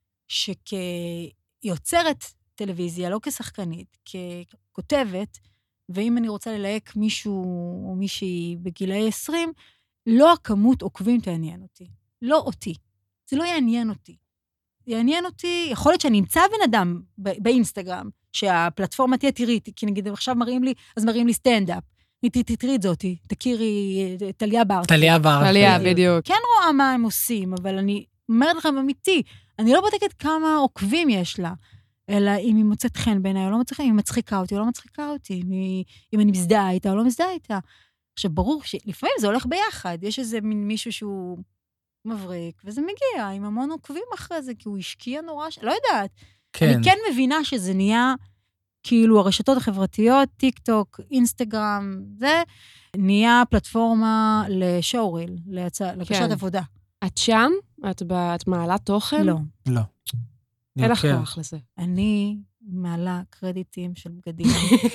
[SPEAKER 5] שכיוצרת טלוויזיה, לא כשחקנית, ככותבת, ואם אני רוצה ללהק מישהו או מישהי בגילאי עשרים, לא הכמות עוקבים תעניין אותי. לא אותי. זה לא יעניין אותי. יעניין אותי, יכול להיות שאני אמצא בן אדם באינסטגרם, שהפלטפורמה תהיה תראי, כי נגיד עכשיו מראים לי, אז מראים לי סטנד-אפ. תראי את זאתי, תכירי טליה ברטי.
[SPEAKER 2] טליה ברטי.
[SPEAKER 1] טליה, בדיוק.
[SPEAKER 5] כן רואה מה הם עושים, אבל אני אומרת לכם אמיתי, אני לא בודקת כמה עוקבים יש לה, אלא אם היא מוצאת חן בעיניי או לא מוצאת חן, אם היא מצחיקה אותי או לא מצחיקה אותי, אם אני מזדהה איתה או לא מזדהה איתה. עכשיו, ברור שלפעמים זה הולך ביחד, יש איזה מין מישהו שהוא מבריק, וזה מגיע עם המון עוקבים אחרי זה, כי הוא השקיע נורא, לא יודעת. כן. אני כן מבינה שזה נהיה, כאילו הרשתות החברתיות, טיק טוק, אינסטגרם, זה נהיה פלטפורמה לשואוריל, להגשת כן. עבודה.
[SPEAKER 1] את שם? את, ב... את מעלה תוכן?
[SPEAKER 5] לא.
[SPEAKER 2] לא.
[SPEAKER 1] אין לך כוח לזה.
[SPEAKER 5] אני מעלה קרדיטים של בגדים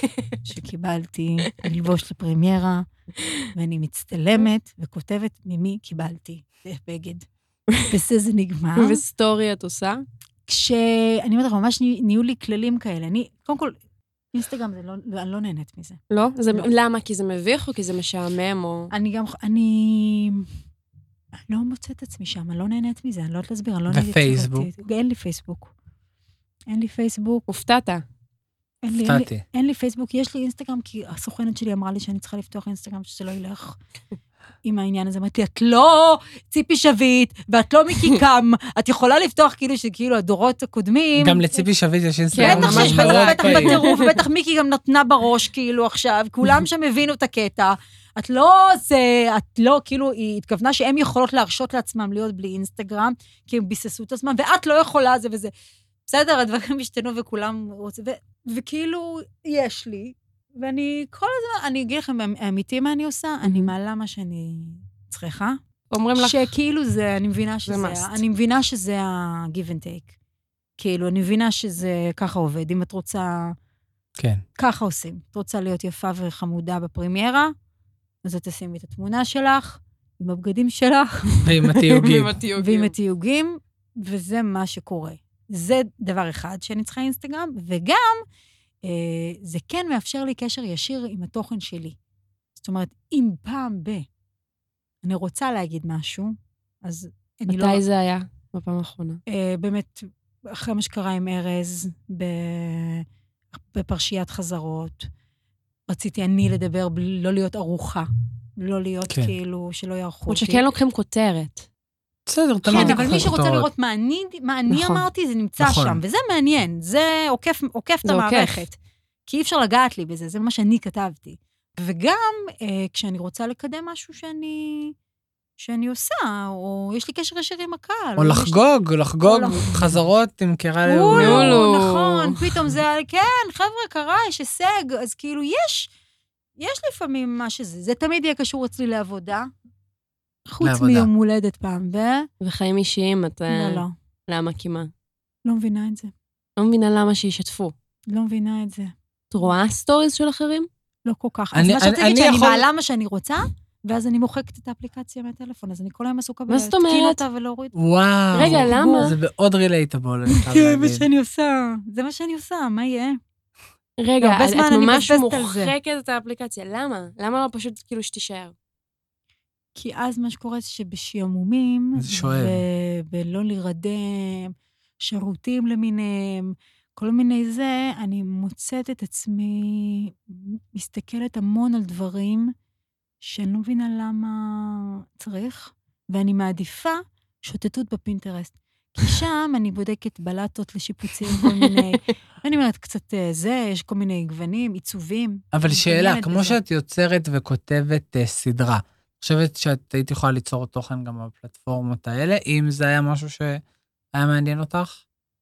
[SPEAKER 5] שקיבלתי ללבוש לפרמיירה, ואני מצטלמת וכותבת ממי קיבלתי בגד. וזה זה נגמר.
[SPEAKER 1] וסטורי את עושה?
[SPEAKER 5] כשאני אומרת לך, ממש נהיו לי כללים כאלה. אני, קודם כל, אינסטגרם, זה לא, אני לא נהנית מזה.
[SPEAKER 1] לא? זה, לא. למה? כי זה מביך או כי זה משעמם או...
[SPEAKER 5] אני גם, אני... לא מוצאת עצמי שם, אני לא נהנית מזה, אני לא יודעת להסביר, אני לא נהנית...
[SPEAKER 2] ופייסבוק?
[SPEAKER 5] אין לי פייסבוק. אין לי פייסבוק.
[SPEAKER 1] הופתעת.
[SPEAKER 2] הופתעתי.
[SPEAKER 5] אין לי פייסבוק, יש לי אינסטגרם, כי הסוכנת שלי אמרה לי שאני צריכה לפתוח אינסטגרם, שזה לא ילך עם העניין הזה. אמרתי, את לא ציפי שביט, ואת לא מיקי קם, את יכולה לפתוח כאילו שכאילו הדורות הקודמים...
[SPEAKER 2] גם לציפי שביט יש אינסטגרם.
[SPEAKER 5] בטח שיש בטח בטירוף, ובטח מיקי גם נתנה בראש כאילו עכשיו, כולם שם הבינו את הקטע. את לא זה, את לא, כאילו, היא התכוונה שהן יכולות להרשות לעצמם להיות בלי אינסטגרם, כי הם ביססו את עצמם, ואת לא יכולה זה וזה. בסדר, הדברים השתנו וכולם רוצים, וכאילו, יש לי, ואני כל הזמן, אני אגיד לכם, אמיתי מה אני עושה, אני מעלה מה שאני צריכה.
[SPEAKER 1] אומרים לך...
[SPEAKER 5] שכאילו זה, אני מבינה שזה, אני מבינה שזה ה-give and take. כאילו, אני מבינה שזה ככה עובד. אם את רוצה...
[SPEAKER 2] כן.
[SPEAKER 5] ככה עושים. את רוצה להיות יפה וחמודה בפרמיירה, אז את תשימי את התמונה שלך, עם הבגדים שלך.
[SPEAKER 2] ועם התיוגים.
[SPEAKER 5] ועם התיוגים, וזה מה שקורה. זה דבר אחד שאני צריכה אינסטגרם, וגם אה, זה כן מאפשר לי קשר ישיר עם התוכן שלי. זאת אומרת, אם פעם ב... אני רוצה להגיד משהו, אז אני לא...
[SPEAKER 1] מתי זה היה בפעם האחרונה?
[SPEAKER 5] אה, באמת, אחרי מה שקרה עם ארז, בפרשיית חזרות, רציתי אני לדבר, לא להיות ערוכה, לא להיות כאילו, שלא יערכו אותי.
[SPEAKER 1] שכן לוקחים כותרת.
[SPEAKER 2] בסדר, תמיד.
[SPEAKER 5] כן, אבל מי שרוצה לראות מה אני, מה אני אמרתי, זה נמצא שם, וזה מעניין, זה עוקף את המערכת. כי אי אפשר לגעת לי בזה, זה מה שאני כתבתי. וגם כשאני רוצה לקדם משהו שאני... שאני עושה, או יש לי קשר ישיר עם הקהל.
[SPEAKER 2] או לחגוג, או לחגוג חזרות עם קרא
[SPEAKER 5] לאולו. נכון, פתאום זה, כן, חבר'ה, קרה, יש הישג, אז כאילו יש, יש לפעמים מה שזה, זה תמיד יהיה קשור אצלי לעבודה, חוץ מיום הולדת פעם, ו...
[SPEAKER 1] וחיים אישיים, אתה...
[SPEAKER 5] לא, לא.
[SPEAKER 1] למה כמעט?
[SPEAKER 5] לא מבינה את זה.
[SPEAKER 1] לא מבינה למה שישתפו.
[SPEAKER 5] לא מבינה את זה.
[SPEAKER 1] את רואה סטוריז של אחרים?
[SPEAKER 5] לא כל כך. אז מה שאתה תגיד שאני מעלה מה שאני רוצה, ואז אני מוחקת את האפליקציה מהטלפון, אז אני כל היום עסוקה להתקין אותה ולהוריד.
[SPEAKER 2] וואו.
[SPEAKER 1] רגע, למה?
[SPEAKER 2] זה מאוד רילייטבול.
[SPEAKER 5] כן, מה שאני עושה. זה מה שאני עושה, מה יהיה?
[SPEAKER 1] רגע, את ממש מוחקת את האפליקציה. למה? למה לא פשוט כאילו שתישאר?
[SPEAKER 5] כי אז מה שקורה זה שבשעמומים, ולא להירדם, שירותים למיניהם, כל מיני זה, אני מוצאת את עצמי, מסתכלת המון על דברים, שאני לא מבינה למה צריך, ואני מעדיפה שוטטות בפינטרסט. כי שם אני בודקת בלטות לשיפוצים, כל מיני, אני אומרת קצת זה, יש כל מיני גוונים, עיצובים.
[SPEAKER 2] אבל שאלה, כמו שאת יוצרת וכותבת סדרה, חושבת שאת היית יכולה ליצור תוכן גם בפלטפורמות האלה, אם זה היה משהו שהיה מעניין אותך?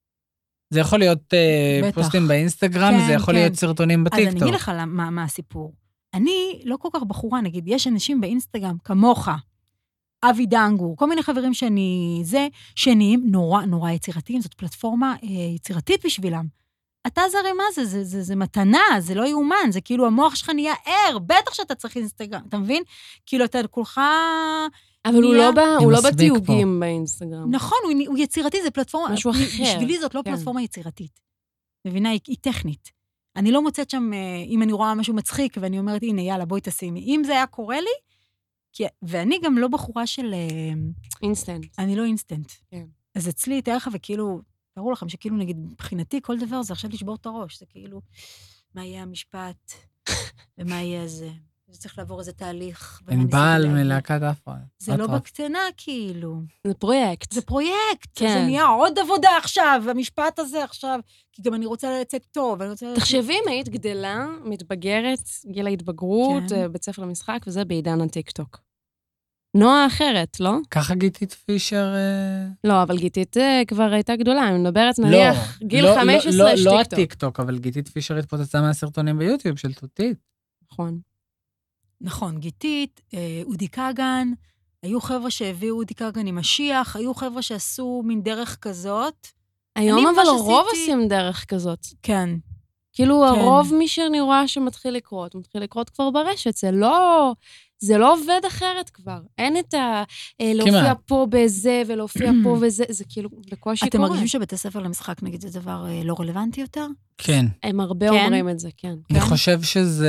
[SPEAKER 2] זה יכול להיות פוסטים באינסטגרם, זה יכול להיות סרטונים בטיקטוק.
[SPEAKER 5] אז אני אגיד לך מה הסיפור. אני לא כל כך בחורה, נגיד, יש אנשים באינסטגרם, כמוך, אבי דנגור, כל מיני חברים שאני, זה, שנים, נורא, נורא יצירתיים, זאת פלטפורמה אה, יצירתית בשבילם. אתה זרי מה זה? זה, זה, זה מתנה, זה לא יאומן, זה כאילו המוח שלך נהיה ער, בטח שאתה צריך אינסטגרם, אתה מבין? כאילו אתה כולך...
[SPEAKER 1] אבל הוא לא, הוא לא בתיוגים באינסטגרם.
[SPEAKER 5] נכון, הוא, הוא יצירתי, זה פלטפורמה,
[SPEAKER 1] משהו אחר.
[SPEAKER 5] בשבילי זאת לא כן. פלטפורמה יצירתית. מבינה, היא, היא טכנית. אני לא מוצאת שם, אם אני רואה משהו מצחיק, ואני אומרת, הנה, יאללה, בואי תשימי. אם זה היה קורה לי, כי, ואני גם לא בחורה של...
[SPEAKER 1] אינסטנט.
[SPEAKER 5] אני לא אינסטנט.
[SPEAKER 1] כן.
[SPEAKER 5] אז אצלי, תאר לך, וכאילו, תראו לכם שכאילו, נגיד, מבחינתי, כל דבר זה עכשיו לשבור את הראש. זה כאילו, מה יהיה המשפט, ומה יהיה זה. זה צריך לעבור איזה תהליך.
[SPEAKER 2] ענבל מלהקת אפרה.
[SPEAKER 5] זה לא בקטנה, כאילו.
[SPEAKER 1] זה פרויקט.
[SPEAKER 5] זה פרויקט. כן. זה נהיה עוד עבודה עכשיו, המשפט הזה עכשיו, כי גם אני רוצה לצאת טוב.
[SPEAKER 1] תחשבי אם היית גדלה, מתבגרת, גיל ההתבגרות, כן. בית ספר למשחק, וזה בעידן הטיקטוק. נועה אחרת, לא?
[SPEAKER 2] ככה גיטית פישר...
[SPEAKER 1] לא, אבל גיטית כבר הייתה גדולה, אני מדברת נניח
[SPEAKER 2] לא,
[SPEAKER 1] גיל
[SPEAKER 2] לא,
[SPEAKER 1] חמש עשרה
[SPEAKER 2] לא,
[SPEAKER 1] יש טיקטוק.
[SPEAKER 2] לא הטיקטוק, אבל גיטית פישר התפוצצה מהסרטונים ביוטיוב של תותית.
[SPEAKER 1] נכון.
[SPEAKER 5] נכון, גיטית, אודי קגן, היו חבר'ה שהביאו אודי קגן עם משיח, היו חבר'ה שעשו מין דרך כזאת.
[SPEAKER 1] היום אבל רוב עושים דרך כזאת.
[SPEAKER 5] כן.
[SPEAKER 1] כאילו הרוב מי שאני רואה שמתחיל לקרות, מתחיל לקרות כבר ברשת, זה לא... זה לא עובד אחרת כבר. אין את ה... להופיע פה בזה ולהופיע פה וזה, זה כאילו בקושי קורה.
[SPEAKER 5] אתם מרגישים שבית הספר למשחק, נגיד, זה דבר לא רלוונטי יותר?
[SPEAKER 2] כן.
[SPEAKER 1] הם הרבה אומרים את זה, כן.
[SPEAKER 2] אני חושב שזה...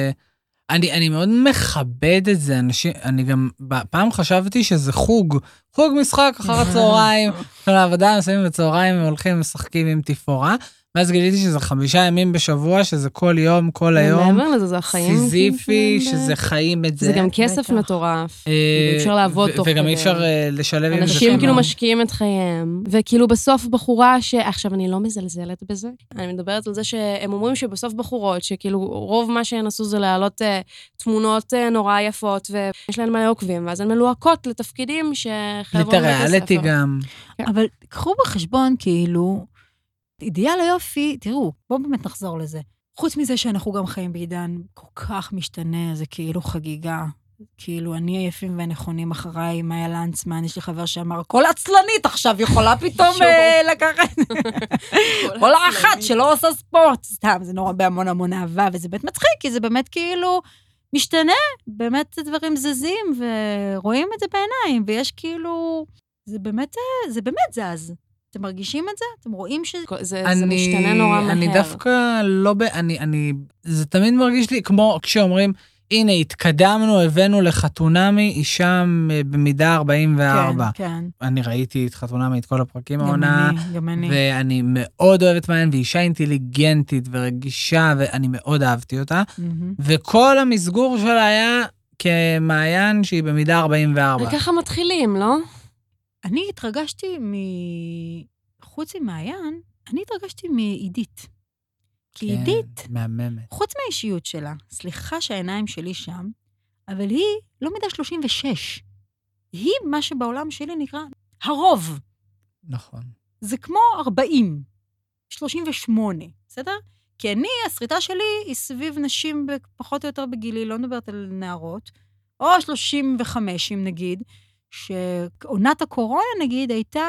[SPEAKER 2] אני, אני מאוד מכבד את זה, אנשים, אני גם, פעם חשבתי שזה חוג, חוג משחק אחר הצהריים, כל העבודה, מסיימים בצהריים, הם הולכים, משחקים עם תפאורה, ואז גיליתי שזה חמישה ימים בשבוע, שזה כל יום, כל היום.
[SPEAKER 1] מעבר לזה, זה החיים.
[SPEAKER 2] סיזיפי, שזה חיים את זה.
[SPEAKER 1] זה גם כסף מטורף. אפשר לעבוד תוך כדי.
[SPEAKER 2] וגם אי אפשר לשלב עם זה.
[SPEAKER 1] אנשים כאילו משקיעים את חייהם, וכאילו בסוף בחורה ש... עכשיו, אני לא מזלזלת בזה. אני מדברת על זה שהם אומרים שבסוף בחורות, שכאילו רוב מה שהן עשו זה להעלות תמונות נורא יפות, ויש להן מלא עוקבים, ואז הן מלוהקות לתפקידים שחבר'ה בבית הספר.
[SPEAKER 2] ליטריאליטי גם.
[SPEAKER 5] אבל קחו בחשבון כאילו, אידיאל היופי, תראו, בואו באמת נחזור לזה. חוץ מזה שאנחנו גם חיים בעידן כל כך משתנה, זה כאילו חגיגה. כאילו, אני היפים והנכונים אחריי, מאיה לנצמן, יש לי חבר שאמר, כל עצלנית עכשיו יכולה פתאום לקחת. כל האחת שלא עושה ספורט. סתם, זה נורא בהמון המון אהבה, וזה באמת מצחיק, כי זה באמת כאילו משתנה, באמת דברים זזים, ורואים את זה בעיניים, ויש כאילו, זה באמת, זה באמת זז. אתם מרגישים את זה? אתם רואים שזה
[SPEAKER 1] זה משתנה נורא מהר.
[SPEAKER 2] אני דווקא לא, ב, אני, אני, זה תמיד מרגיש לי, כמו כשאומרים, הנה, התקדמנו, הבאנו לחתונמי, היא שם במידה ארבעים וארבע.
[SPEAKER 5] כן, כן.
[SPEAKER 2] אני ראיתי את חתונמי, את כל הפרקים
[SPEAKER 5] גם
[SPEAKER 2] העונה.
[SPEAKER 5] אני, גם אני.
[SPEAKER 2] ואני מאוד אוהבת מעיין, ואישה אינטליגנטית ורגישה, ואני מאוד אהבתי אותה. וכל המסגור שלה היה כמעיין שהיא במידה ארבעים וארבע.
[SPEAKER 1] וככה מתחילים, לא?
[SPEAKER 5] אני התרגשתי מ... חוץ ממעיין, אני התרגשתי מעידית. כי
[SPEAKER 2] כן,
[SPEAKER 5] עידית,
[SPEAKER 2] מהממת.
[SPEAKER 5] חוץ מהאישיות שלה, סליחה שהעיניים שלי שם, אבל היא לא מידה שלושים ושש. היא מה שבעולם שלי נקרא הרוב.
[SPEAKER 2] נכון.
[SPEAKER 5] זה כמו ארבעים, שלושים ושמונה, בסדר? כי אני, הסריטה שלי היא סביב נשים פחות או יותר בגילי, לא מדברת על נערות, או שלושים וחמש, אם נגיד, שעונת הקורונה, נגיד, הייתה...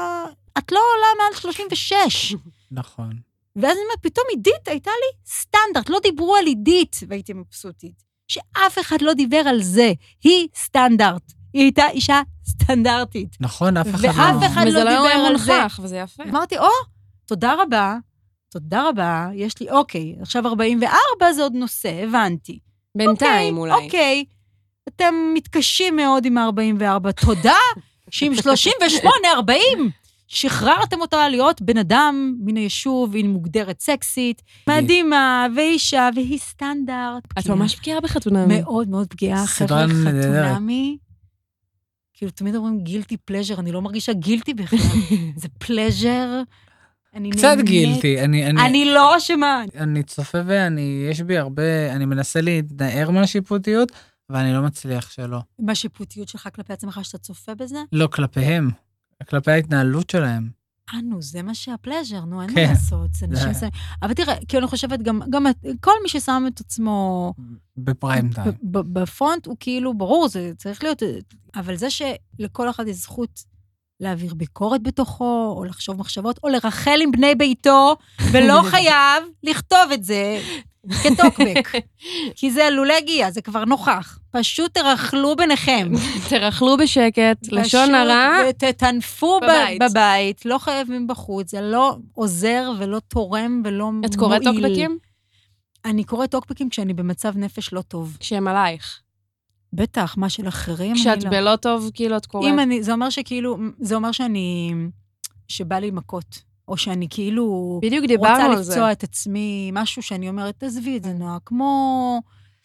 [SPEAKER 5] את לא עולה מעל שלושים ושש.
[SPEAKER 2] נכון.
[SPEAKER 5] ואז אני אומרת, פתאום עידית הייתה לי סטנדרט, לא דיברו על עידית, והייתי מבסוטית. שאף אחד לא דיבר על זה. היא סטנדרט. היא הייתה אישה סטנדרטית.
[SPEAKER 2] נכון, אף אחד לא...
[SPEAKER 5] ואף אחד לא דיבר על זה.
[SPEAKER 1] וזה יפה.
[SPEAKER 5] אמרתי, או, תודה רבה, תודה רבה, יש לי, אוקיי, עכשיו ארבעים וארבע זה עוד נושא, הבנתי.
[SPEAKER 1] בינתיים
[SPEAKER 5] אוקיי,
[SPEAKER 1] אולי.
[SPEAKER 5] אוקיי, אתם מתקשים מאוד עם ארבעים וארבע, תודה שעם שלושים ושמונה ארבעים שחררתם אותה להיות בן אדם מן היישוב, היא מוגדרת סקסית, מדהימה, ואישה, והיא סטנדרט.
[SPEAKER 1] את ממש פגיעה בחתונמי.
[SPEAKER 5] מאוד מאוד פגיעה, חבר'ה חתונמי. כאילו, תמיד אומרים גילטי פלז'ר, אני לא מרגישה גילטי בכלל. זה פלז'ר.
[SPEAKER 2] קצת גילטי.
[SPEAKER 5] אני לא אשמה.
[SPEAKER 2] אני צופה ואני, יש בי הרבה, אני מנסה להתנער מהשיפוטיות, ואני לא מצליח שלא.
[SPEAKER 5] מה השיפוטיות שלך כלפי עצמך שאתה צופה בזה?
[SPEAKER 2] לא, כלפיהם. כלפי ההתנהלות שלהם.
[SPEAKER 5] אה, נו, זה מה שהפלז'ר, נו, אין מה לעשות. זה נשים סיים. אבל תראה, כי אני חושבת גם, גם כל מי ששם את עצמו...
[SPEAKER 2] בפריים טיים.
[SPEAKER 5] בפרונט הוא כאילו, ברור, זה צריך להיות... אבל זה שלכל אחד יש זכות להעביר ביקורת בתוכו, או לחשוב מחשבות, או לרחל עם בני ביתו, ולא חייב לכתוב את זה כטוקבק. כי זה עלול להגיע, זה כבר נוכח. פשוט תרחלו ביניכם.
[SPEAKER 1] תרחלו בשקט, לשון הרע.
[SPEAKER 5] ותטנפו בבית, לא חייבים בחוץ, זה לא עוזר ולא תורם ולא מועיל.
[SPEAKER 1] את קוראת טוקבקים?
[SPEAKER 5] אני קוראת טוקבקים כשאני במצב נפש לא טוב.
[SPEAKER 1] כשהם עלייך.
[SPEAKER 5] בטח, מה של אחרים.
[SPEAKER 1] כשאת בלא טוב, כאילו את קוראת.
[SPEAKER 5] אם אני, זה אומר שכאילו, זה אומר שאני, שבא לי מכות. או שאני כאילו...
[SPEAKER 1] בדיוק דיברנו על זה.
[SPEAKER 5] רוצה לפצוע את עצמי, משהו שאני אומרת, תעזבי את זה, נועה, כמו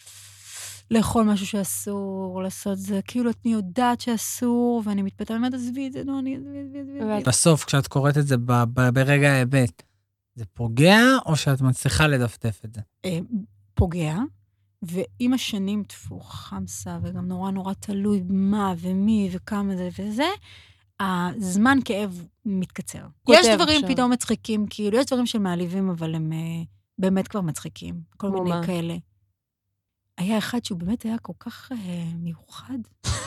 [SPEAKER 5] לאכול משהו שאסור, לעשות זה, כאילו אני יודעת שאסור, ואני מתפתה, אני אומרת, תעזבי את זה, נועה, אני עזבי, עזבי, עזבי.
[SPEAKER 2] בסוף, כשאת קוראת את זה ברגע האמת, זה פוגע, או שאת מצליחה לדפדף את זה?
[SPEAKER 5] פוגע, ועם השנים תפו חמסה, וגם נורא נורא תלוי מה ומי וכמה זה וזה, הזמן כאב מתקצר. יש דברים פתאום מצחיקים, כאילו, יש דברים שמעליבים, אבל הם באמת כבר מצחיקים. כל מיני כאלה. היה אחד שהוא באמת היה כל כך מיוחד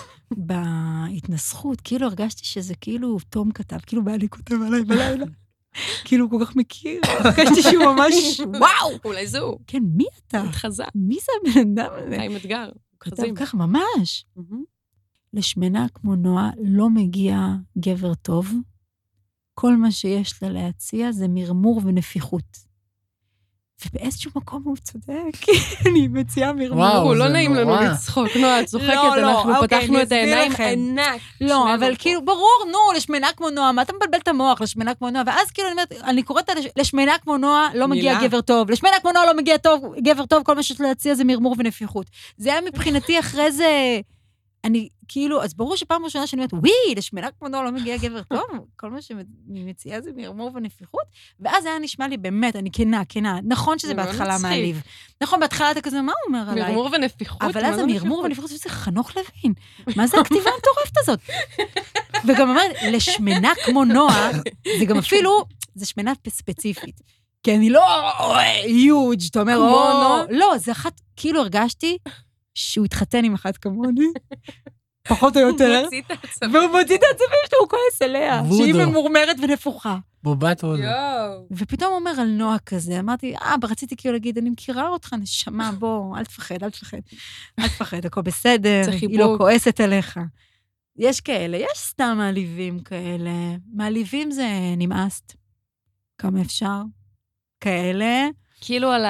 [SPEAKER 5] בהתנסחות, כאילו הרגשתי שזה כאילו תום כתב, כאילו בעלי כותב עליי בלילה. כאילו הוא כל כך מכיר, הרגשתי שהוא ממש, וואו!
[SPEAKER 1] אולי זו.
[SPEAKER 5] כן, מי אתה?
[SPEAKER 1] מתחזה.
[SPEAKER 5] מי זה הבן אדם הזה?
[SPEAKER 1] עם אתגר.
[SPEAKER 5] כתב ככה, ממש. לשמנה כמו נועה לא מגיע גבר טוב, כל מה שיש לה להציע זה מרמור ונפיחות. ובאיזשהו מקום הוא צודק, אני מציעה מרמור.
[SPEAKER 1] הוא לא נעים לנו לצחוק, נועה, את צוחקת, אנחנו פתחנו את העיניים ענק.
[SPEAKER 5] לא, אבל כאילו, ברור, נו, לשמנה כמו נועה, מה אתה מבלבל את המוח, לשמנה כמו נועה, ואז כאילו אני אומרת, אני קוראת לשמנה כמו נועה, לא מגיע גבר טוב, לשמנה כמו נועה לא מגיע גבר טוב, כל מה שיש להציע זה מרמור ונפיחות. זה היה מבחינתי אחרי זה... אני כאילו, אז ברור שפעם ראשונה שאני אומרת, וואי, לשמנה כמו נועה לא מגיע גבר טוב, כל מה שאני מציעה זה מרמור ונפיחות, ואז היה נשמע לי באמת, אני כנה, כנה, נכון שזה בהתחלה מעליב. נכון, בהתחלה אתה כזה, מה הוא אומר עליי?
[SPEAKER 1] מרמור ונפיחות?
[SPEAKER 5] אבל אז המרמור ונפיחות, זה חנוך לוין. מה זה הכתיבה המטורפת הזאת? וגם אומרת, לשמנה כמו נועה, זה גם אפילו, זה שמנה ספציפית. כי אני לא, יוג', אתה אומר, לא, זה אחת, כאילו הרגשתי, שהוא התחתן עם אחת כמוני, פחות או יותר.
[SPEAKER 1] הוא מוציא את העצבים.
[SPEAKER 5] והוא מוציא את העצבים שלו, הוא כועס אליה. שהיא ממורמרת ונפוחה.
[SPEAKER 2] בובת וודו.
[SPEAKER 5] ופתאום הוא אומר על נועה כזה, אמרתי, אה, רציתי כאילו להגיד, אני מכירה אותך, נשמה, בוא, אל תפחד, אל תפחד. אל תפחד, הכל בסדר, היא לא כועסת עליך. יש כאלה, יש סתם מעליבים כאלה. מעליבים זה נמאסת. כמה אפשר? כאלה.
[SPEAKER 1] כאילו על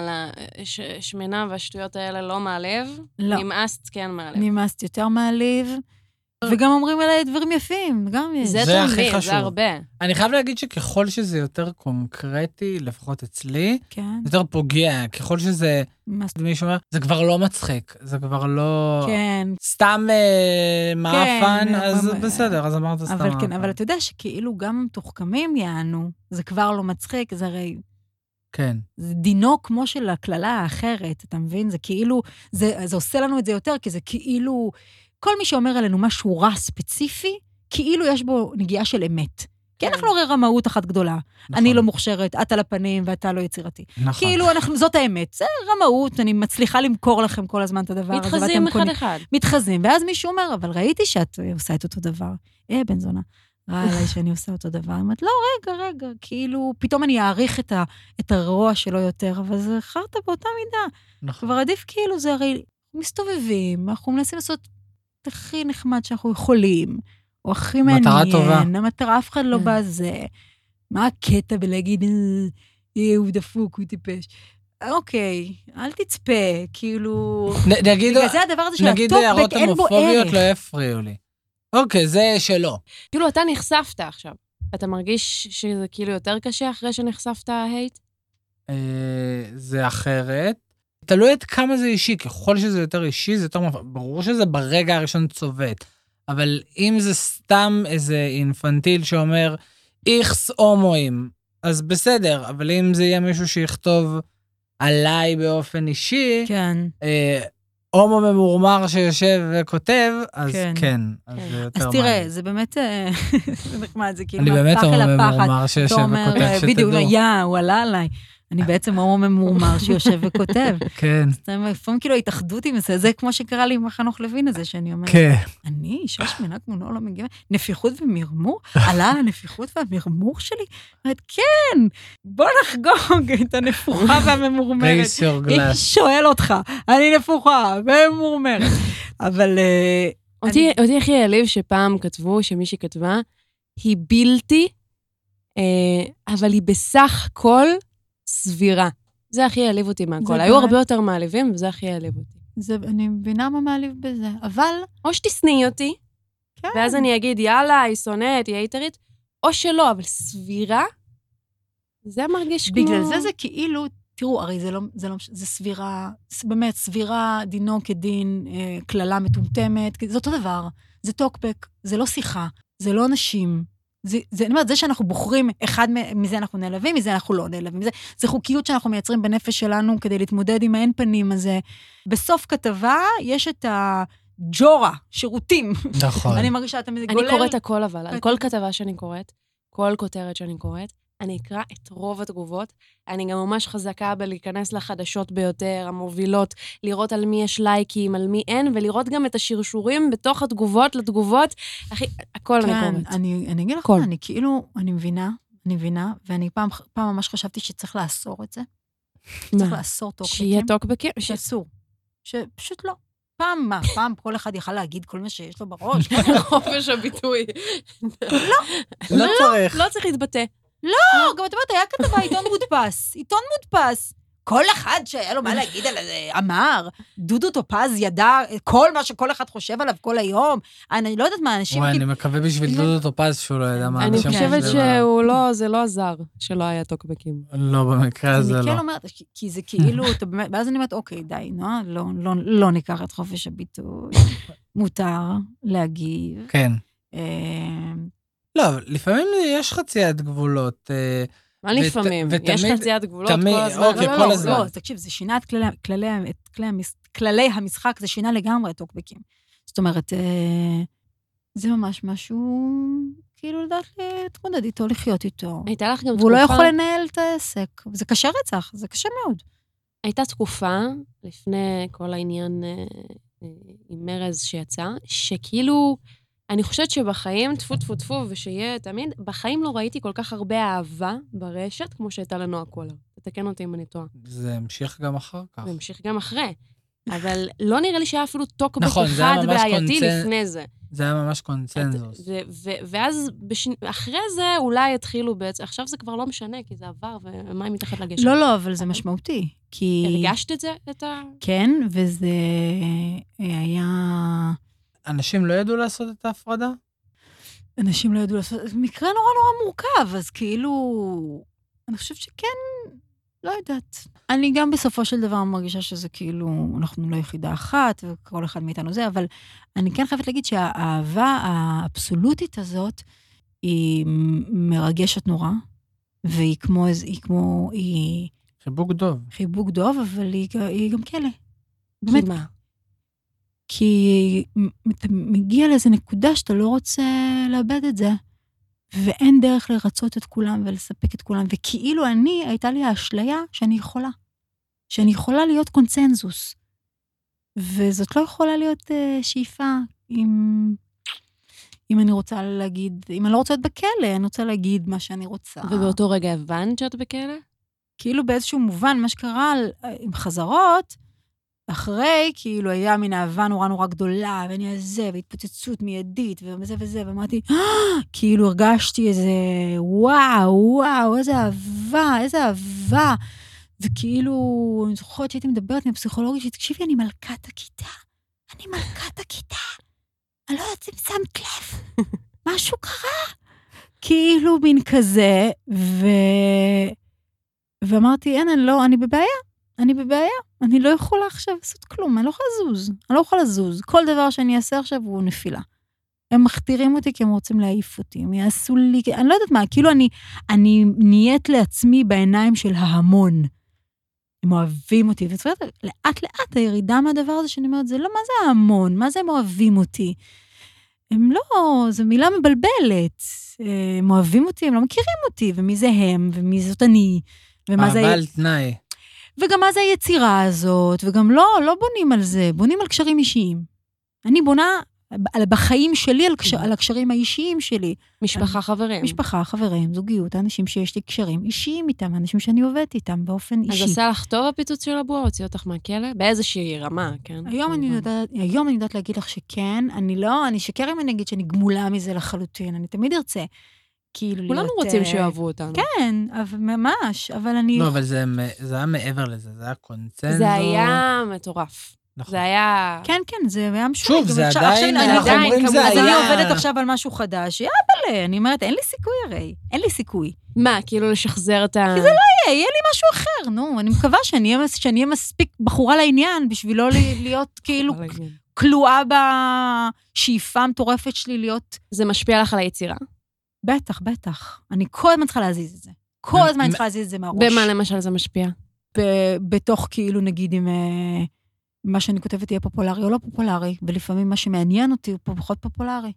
[SPEAKER 1] השמנה והשטויות האלה לא מעלב,
[SPEAKER 5] לא.
[SPEAKER 1] נמאסת כן מעלב.
[SPEAKER 5] נמאסת יותר מעליב, וגם אומרים עליי דברים יפים, גם יש.
[SPEAKER 1] זה
[SPEAKER 2] זה הכי
[SPEAKER 1] תמיד,
[SPEAKER 2] חשוב.
[SPEAKER 1] זה הרבה.
[SPEAKER 2] אני חייב להגיד שככל שזה יותר קונקרטי, לפחות אצלי,
[SPEAKER 5] כן.
[SPEAKER 2] יותר פוגע, ככל שזה,
[SPEAKER 5] מה-
[SPEAKER 2] מישהו אומר, זה כבר לא מצחיק, זה כבר לא...
[SPEAKER 5] כן.
[SPEAKER 2] סתם אה, מאפן,
[SPEAKER 5] כן,
[SPEAKER 2] אז
[SPEAKER 5] ממש.
[SPEAKER 2] בסדר, אז אמרת סתם
[SPEAKER 5] אבל
[SPEAKER 2] מאפן.
[SPEAKER 5] כן, אבל אתה יודע שכאילו גם מתוחכמים יענו, זה כבר לא מצחיק, זה הרי...
[SPEAKER 2] כן.
[SPEAKER 5] זה דינו כמו של הכללה האחרת, אתה מבין? זה כאילו, זה, זה עושה לנו את זה יותר, כי זה כאילו, כל מי שאומר עלינו משהו רע ספציפי, כאילו יש בו נגיעה של אמת. כי אנחנו הרי רמאות אחת גדולה. אני לא מוכשרת, את על הפנים ואתה לא יצירתי.
[SPEAKER 2] נכון.
[SPEAKER 5] כאילו, אנחנו, זאת האמת. זה רמאות, אני מצליחה למכור לכם כל הזמן את הדבר הזה.
[SPEAKER 1] מתחזים
[SPEAKER 5] ואתם קונים-
[SPEAKER 1] אחד-אחד.
[SPEAKER 5] מתחזים, ואז מישהו אומר, אבל ראיתי שאת עושה את אותו דבר. אה, בן זונה, רע עליי שאני עושה אותו דבר. אני אומרת, לא, רגע, רגע, כאילו, פתאום אני אעריך את, ה, את הרוע שלו יותר, אבל זה חרטה באותה מידה.
[SPEAKER 2] נכון.
[SPEAKER 5] כבר עדיף כאילו, זה הרי מסתובבים, אנחנו מנסים לעשות את הכי נחמד שאנחנו יכולים, או הכי מעניין.
[SPEAKER 2] מטרה טובה.
[SPEAKER 5] המטרה, אף אחד לא
[SPEAKER 1] כן.
[SPEAKER 5] בזה. מה הקטע בלהגיד, "אה, אה, הוא דפוק, הוא טיפש. אוקיי, אל תצפה, כאילו...
[SPEAKER 2] נ- נגיד,
[SPEAKER 5] בגלל זה הדבר הזה של
[SPEAKER 2] נגיד הערות
[SPEAKER 5] הטוקבק, אין בו
[SPEAKER 2] הומופוביות
[SPEAKER 5] ערך.
[SPEAKER 2] לא יפריעו לי. אוקיי, זה שלא.
[SPEAKER 1] כאילו, אתה נחשפת עכשיו. אתה מרגיש שזה כאילו יותר קשה אחרי שנחשפת הייט?
[SPEAKER 2] אה, זה אחרת. תלוי עד כמה זה אישי, ככל שזה יותר אישי, זה יותר מפ... ברור שזה ברגע הראשון צובט. אבל אם זה סתם איזה אינפנטיל שאומר, איכס הומואים, אז בסדר, אבל אם זה יהיה מישהו שיכתוב עליי באופן אישי,
[SPEAKER 5] כן.
[SPEAKER 2] אה, הומו ממורמר שיושב וכותב, אז
[SPEAKER 5] כן.
[SPEAKER 2] כן, אז
[SPEAKER 1] כן.
[SPEAKER 2] זה יותר
[SPEAKER 5] אז
[SPEAKER 2] מעניין.
[SPEAKER 5] תראה, זה באמת, אה, זה נחמד, זה כאילו
[SPEAKER 2] אני באמת
[SPEAKER 5] מהפח אל
[SPEAKER 2] הומו
[SPEAKER 5] הפחד.
[SPEAKER 2] ממורמר שיושב
[SPEAKER 5] אתה אומר,
[SPEAKER 2] וכותב,
[SPEAKER 5] אה, בדיוק,
[SPEAKER 2] שתדעו.
[SPEAKER 5] יא, הוא עלה עליי. אני בעצם הומו ממורמר שיושב וכותב.
[SPEAKER 2] כן,
[SPEAKER 5] לפעמים כאילו ההתאחדות עם זה, זה כמו שקרה לי עם חנוך לוין הזה, שאני אומרת,
[SPEAKER 2] כן.
[SPEAKER 5] אני אישה שמנה כמו נוער לא מגיעה, נפיחות ומרמור? עלה על הנפיחות והמרמור שלי? אומרת, כן, בוא נחגוג את הנפוחה והממורמרת.
[SPEAKER 2] Raise your
[SPEAKER 5] מי
[SPEAKER 2] glass.
[SPEAKER 5] שואל אותך, אני נפוחה וממורמרת. אבל... אה,
[SPEAKER 1] אותי אותי הכי העליב שפעם כתבו, שמישהי כתבה, היא בלתי, אה, אבל היא בסך הכל סבירה. זה הכי העליב אותי מהכל.
[SPEAKER 5] זה
[SPEAKER 1] היו
[SPEAKER 5] באמת-
[SPEAKER 1] הרבה יותר מעליבים, וזה הכי העליב אותי.
[SPEAKER 5] זה, אני מבינה מה מעליב בזה, אבל...
[SPEAKER 1] או שתשנאי אותי,
[SPEAKER 5] כן.
[SPEAKER 1] ואז אני אגיד, יאללה, היא שונאת, היא הייטרית, או שלא, אבל סבירה, זה מרגיש כמו...
[SPEAKER 5] בגלל זה זה כאילו, תראו, הרי זה לא, זה לא, זה סבירה, באמת, סבירה, דינו כדין, אה, כללה מטומטמת, זה אותו דבר, זה טוקבק, זה לא שיחה, זה לא אנשים. זה, זה, אני אומרת, זה שאנחנו בוחרים, אחד מזה אנחנו נעלבים, מזה אנחנו לא נעלבים. זה, זה חוקיות שאנחנו מייצרים בנפש שלנו כדי להתמודד עם האין פנים הזה. בסוף כתבה יש את הג'ורה, שירותים.
[SPEAKER 2] נכון.
[SPEAKER 5] אני מרגישה, אתה גולל...
[SPEAKER 1] אני קוראת הכל אבל, על כל כתבה שאני קוראת, כל כותרת שאני קוראת, אני אקרא את רוב התגובות. אני גם ממש חזקה בלהיכנס לחדשות ביותר, המובילות, לראות על מי יש לייקים, על מי אין, ולראות גם את השרשורים בתוך התגובות לתגובות. אחי, הכל אני
[SPEAKER 5] כן,
[SPEAKER 1] קוראת.
[SPEAKER 5] אני, אני אגיד לך,
[SPEAKER 1] הכל.
[SPEAKER 5] אני כאילו, אני מבינה, אני מבינה, ואני פעם, פעם ממש חשבתי שצריך לאסור את זה. צריך
[SPEAKER 1] מה?
[SPEAKER 5] לאסור טוקבקים.
[SPEAKER 1] שיהיה טוקבקים? ש-
[SPEAKER 5] שאסור. שפשוט לא. פעם, מה? פעם כל אחד יכל להגיד כל מה שיש לו בראש.
[SPEAKER 1] חופש הביטוי.
[SPEAKER 2] לא צריך.
[SPEAKER 1] לא צריך להתבטא.
[SPEAKER 5] לא, גם את אומרת, היה כתבה עיתון מודפס. עיתון מודפס. כל אחד שהיה לו מה להגיד על זה, אמר, דודו טופז ידע כל מה שכל אחד חושב עליו כל היום. אני לא יודעת מה, אנשים...
[SPEAKER 2] וואי,
[SPEAKER 5] כאילו-
[SPEAKER 2] אני מקווה בשביל דודו טופז שהוא לא ידע מה
[SPEAKER 1] אני
[SPEAKER 2] אנשים
[SPEAKER 1] חושבת
[SPEAKER 2] חושבים עליו.
[SPEAKER 1] שהוא לא, זה לא עזר, שלא היה טוקבקים.
[SPEAKER 2] לא, במקרה הזה
[SPEAKER 5] אני
[SPEAKER 2] לא.
[SPEAKER 5] כן אומרת, כי- כי זה כאילו, אתה באמת, ואז אני אומרת, אוקיי, די, נו, לא, לא, לא ניקח את חופש הביטוי. מותר להגיב.
[SPEAKER 2] כן.
[SPEAKER 5] אה,
[SPEAKER 2] לא, אבל לפעמים יש חציית גבולות. אה,
[SPEAKER 1] מה
[SPEAKER 2] ות-
[SPEAKER 1] לפעמים?
[SPEAKER 2] ותמיד-
[SPEAKER 1] יש חציית גבולות
[SPEAKER 2] תמיד-
[SPEAKER 1] כל הזמן.
[SPEAKER 2] אוקיי,
[SPEAKER 1] לא,
[SPEAKER 2] כל
[SPEAKER 1] לא,
[SPEAKER 2] הזמן.
[SPEAKER 5] לא, תקשיב, זה שינה את כללי, כללי, את כללי, המש, כללי המשחק, זה שינה לגמרי את טוקבקים. זאת אומרת, אה, זה ממש משהו, כאילו, לדעת להתמודד איתו, לחיות איתו.
[SPEAKER 1] הייתה לך גם
[SPEAKER 5] והוא לא
[SPEAKER 1] תקופה-
[SPEAKER 5] יכול לנהל את העסק. זה קשה רצח, זה קשה מאוד.
[SPEAKER 1] הייתה תקופה, לפני כל העניין אה, אה, עם מרז שיצא, שכאילו, אני חושבת שבחיים, טפו טפו טפו, ושיהיה תמיד, בחיים לא ראיתי כל כך הרבה אהבה ברשת, כמו שהייתה לנו הקולה. תתקן אותי אם אני טועה.
[SPEAKER 2] זה המשיך גם אחר כך.
[SPEAKER 1] זה המשיך גם אחרי. אבל לא נראה לי שהיה אפילו טוקבק
[SPEAKER 2] נכון, זה היה
[SPEAKER 1] אחד
[SPEAKER 2] ממש
[SPEAKER 1] בעייתי
[SPEAKER 2] קונצנ-
[SPEAKER 1] לפני זה.
[SPEAKER 2] זה היה ממש קונצנזוס.
[SPEAKER 1] ו- ו- ואז בשני, אחרי זה אולי התחילו בעצם, עכשיו זה כבר לא משנה, כי זה עבר, ומים מתחת לגשר.
[SPEAKER 5] לא, לא, אבל זה משמעותי. כי...
[SPEAKER 1] הרגשת את זה? את ה...
[SPEAKER 5] כן, וזה היה...
[SPEAKER 2] אנשים לא ידעו לעשות את ההפרדה?
[SPEAKER 5] אנשים לא ידעו לעשות... זה מקרה נורא נורא מורכב, אז כאילו... אני חושבת שכן, לא יודעת. אני גם בסופו של דבר מרגישה שזה כאילו, אנחנו לא יחידה אחת, וכל אחד מאיתנו זה, אבל אני כן חייבת להגיד שהאהבה האבסולוטית הזאת, היא מרגשת נורא, והיא כמו, היא כמו, היא...
[SPEAKER 2] חיבוק דוב.
[SPEAKER 5] חיבוק דוב, אבל היא, היא גם כלא.
[SPEAKER 1] באמת מה?
[SPEAKER 5] כי אתה מגיע לאיזו נקודה שאתה לא רוצה לאבד את זה, ואין דרך לרצות את כולם ולספק את כולם, וכאילו אני, הייתה לי האשליה שאני יכולה, שאני יכולה להיות קונצנזוס, וזאת לא יכולה להיות uh, שאיפה, אם, אם אני רוצה להגיד, אם אני לא רוצה להיות בכלא, אני רוצה להגיד מה שאני רוצה.
[SPEAKER 1] ובאותו רגע הבנת שאת בכלא?
[SPEAKER 5] כאילו באיזשהו מובן, מה שקרה עם חזרות, אחרי, כאילו, היה מן אהבה נורא נורא גדולה, ואני הזה, והתפוצצות מיידית, וזה וזה, ואמרתי, כאילו, הרגשתי איזה, וואו, וואו, איזה אהבה, איזה אהבה. וכאילו, אני זוכרת שהייתי מדברת עם הפסיכולוגית, שתקשיבי, אני מלכת הכיתה. אני מלכת הכיתה. אני לא יודעת אם שמת לב. משהו קרה. כאילו, מין כזה, ו... ואמרתי, אין, אני לא, אני בבעיה. אני בבעיה, אני לא יכולה עכשיו לעשות כלום, אני לא יכולה לזוז, אני לא יכולה לזוז. כל דבר שאני אעשה עכשיו הוא נפילה. הם מכתירים אותי כי הם רוצים להעיף אותי, הם יעשו לי, אני לא יודעת מה, כאילו אני, אני נהיית לעצמי בעיניים של ההמון. הם אוהבים אותי, וצריך לאט לאט הירידה מהדבר הזה שאני אומרת, זה לא, מה זה ההמון? מה זה הם אוהבים אותי? הם לא, זו מילה מבלבלת. הם אוהבים אותי, הם לא מכירים אותי, ומי זה הם, ומי זאת אני, ומה זה...
[SPEAKER 2] אבל תנאי.
[SPEAKER 5] וגם מה זה היצירה הזאת, וגם לא, לא בונים על זה, בונים על קשרים אישיים. אני בונה על, בחיים שלי, על, קשר, על הקשרים האישיים שלי.
[SPEAKER 1] משפחה, חברים.
[SPEAKER 5] משפחה, חברים, זוגיות, אנשים שיש לי קשרים אישיים איתם, אנשים שאני עובדת איתם באופן אישי.
[SPEAKER 1] אז עשה לך טוב הפיצוץ של הבועה, הוציא אותך מהכלא? באיזושהי רמה, כן?
[SPEAKER 5] היום אני, יודעת, היום אני יודעת להגיד לך שכן, אני לא, אני שקר אם אני אגיד שאני גמולה מזה לחלוטין, אני תמיד ארצה. כאילו
[SPEAKER 1] כולנו
[SPEAKER 5] להיות,
[SPEAKER 1] רוצים שאוהבו אותנו.
[SPEAKER 5] כן, אבל ממש, אבל אני...
[SPEAKER 2] לא, אבל זה, זה היה מעבר לזה, זה היה קונצנזוס.
[SPEAKER 1] זה היה מטורף.
[SPEAKER 2] נכון.
[SPEAKER 1] זה היה...
[SPEAKER 5] כן, כן, זה היה משהו.
[SPEAKER 2] שוב, זה
[SPEAKER 5] עכשיו,
[SPEAKER 2] עדיין,
[SPEAKER 5] עכשיו,
[SPEAKER 2] אנחנו
[SPEAKER 1] עדיין,
[SPEAKER 2] אומרים זה
[SPEAKER 5] אז
[SPEAKER 2] היה...
[SPEAKER 5] אני עובדת עכשיו על משהו חדש, יאבלה, אני אומרת, אין לי סיכוי הרי, אין לי סיכוי.
[SPEAKER 1] מה, כאילו לשחזר את ה...
[SPEAKER 5] כי זה לא יהיה, יהיה לי משהו אחר, נו, אני מקווה שאני אהיה מספיק בחורה לעניין, בשביל לא להיות כאילו כלואה בשאיפה המטורפת שלי להיות...
[SPEAKER 1] זה משפיע לך על היצירה?
[SPEAKER 5] בטח, בטח. אני כל הזמן צריכה להזיז את זה. כל הזמן אני צריכה להזיז את זה מהראש.
[SPEAKER 1] במה למשל זה משפיע?
[SPEAKER 5] בתוך כאילו, נגיד, אם מה שאני כותבת יהיה פופולרי או לא פופולרי, ולפעמים מה שמעניין אותי הוא פחות פופולרי.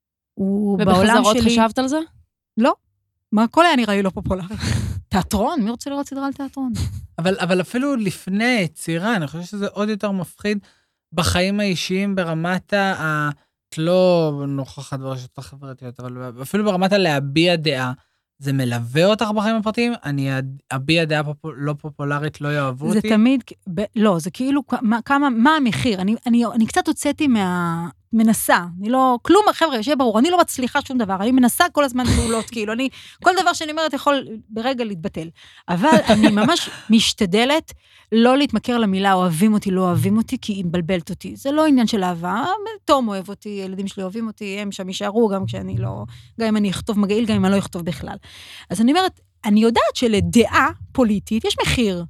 [SPEAKER 1] ובחזרות חשבת על זה?
[SPEAKER 5] לא. מה, הכל היה נראה לי לא פופולרי. תיאטרון? מי רוצה לראות סדרה על תיאטרון?
[SPEAKER 2] אבל, אבל אפילו לפני יצירה, אני חושב שזה עוד יותר מפחיד בחיים האישיים ברמת ה... לא נוכחת ברשתות החברתיות, אבל אפילו ברמת הלהביע דעה, זה מלווה אותך בחיים הפרטיים? אני אביע דעה פופול, לא פופולרית, לא יאהבו אותי?
[SPEAKER 5] זה תמיד, ב, לא, זה כאילו, כמה, מה המחיר? אני, אני, אני קצת הוצאתי מה... מנסה, אני לא, כלום, חבר'ה, שיהיה ברור, אני לא מצליחה שום דבר, אני מנסה כל הזמן פעולות, כאילו, אני, כל דבר שאני אומרת יכול ברגע להתבטל, אבל אני ממש משתדלת לא להתמכר למילה, אוהבים אותי, לא אוהבים אותי, כי היא מבלבלת אותי, זה לא עניין של אהבה, תום אוהב אותי, ילדים שלי אוהבים אותי, הם שם יישארו, גם כשאני לא, גם אם אני אכתוב מגעיל, גם אם אני לא אכתוב בכלל. אז אני אומרת, אני יודעת שלדעה פוליטית יש מחיר,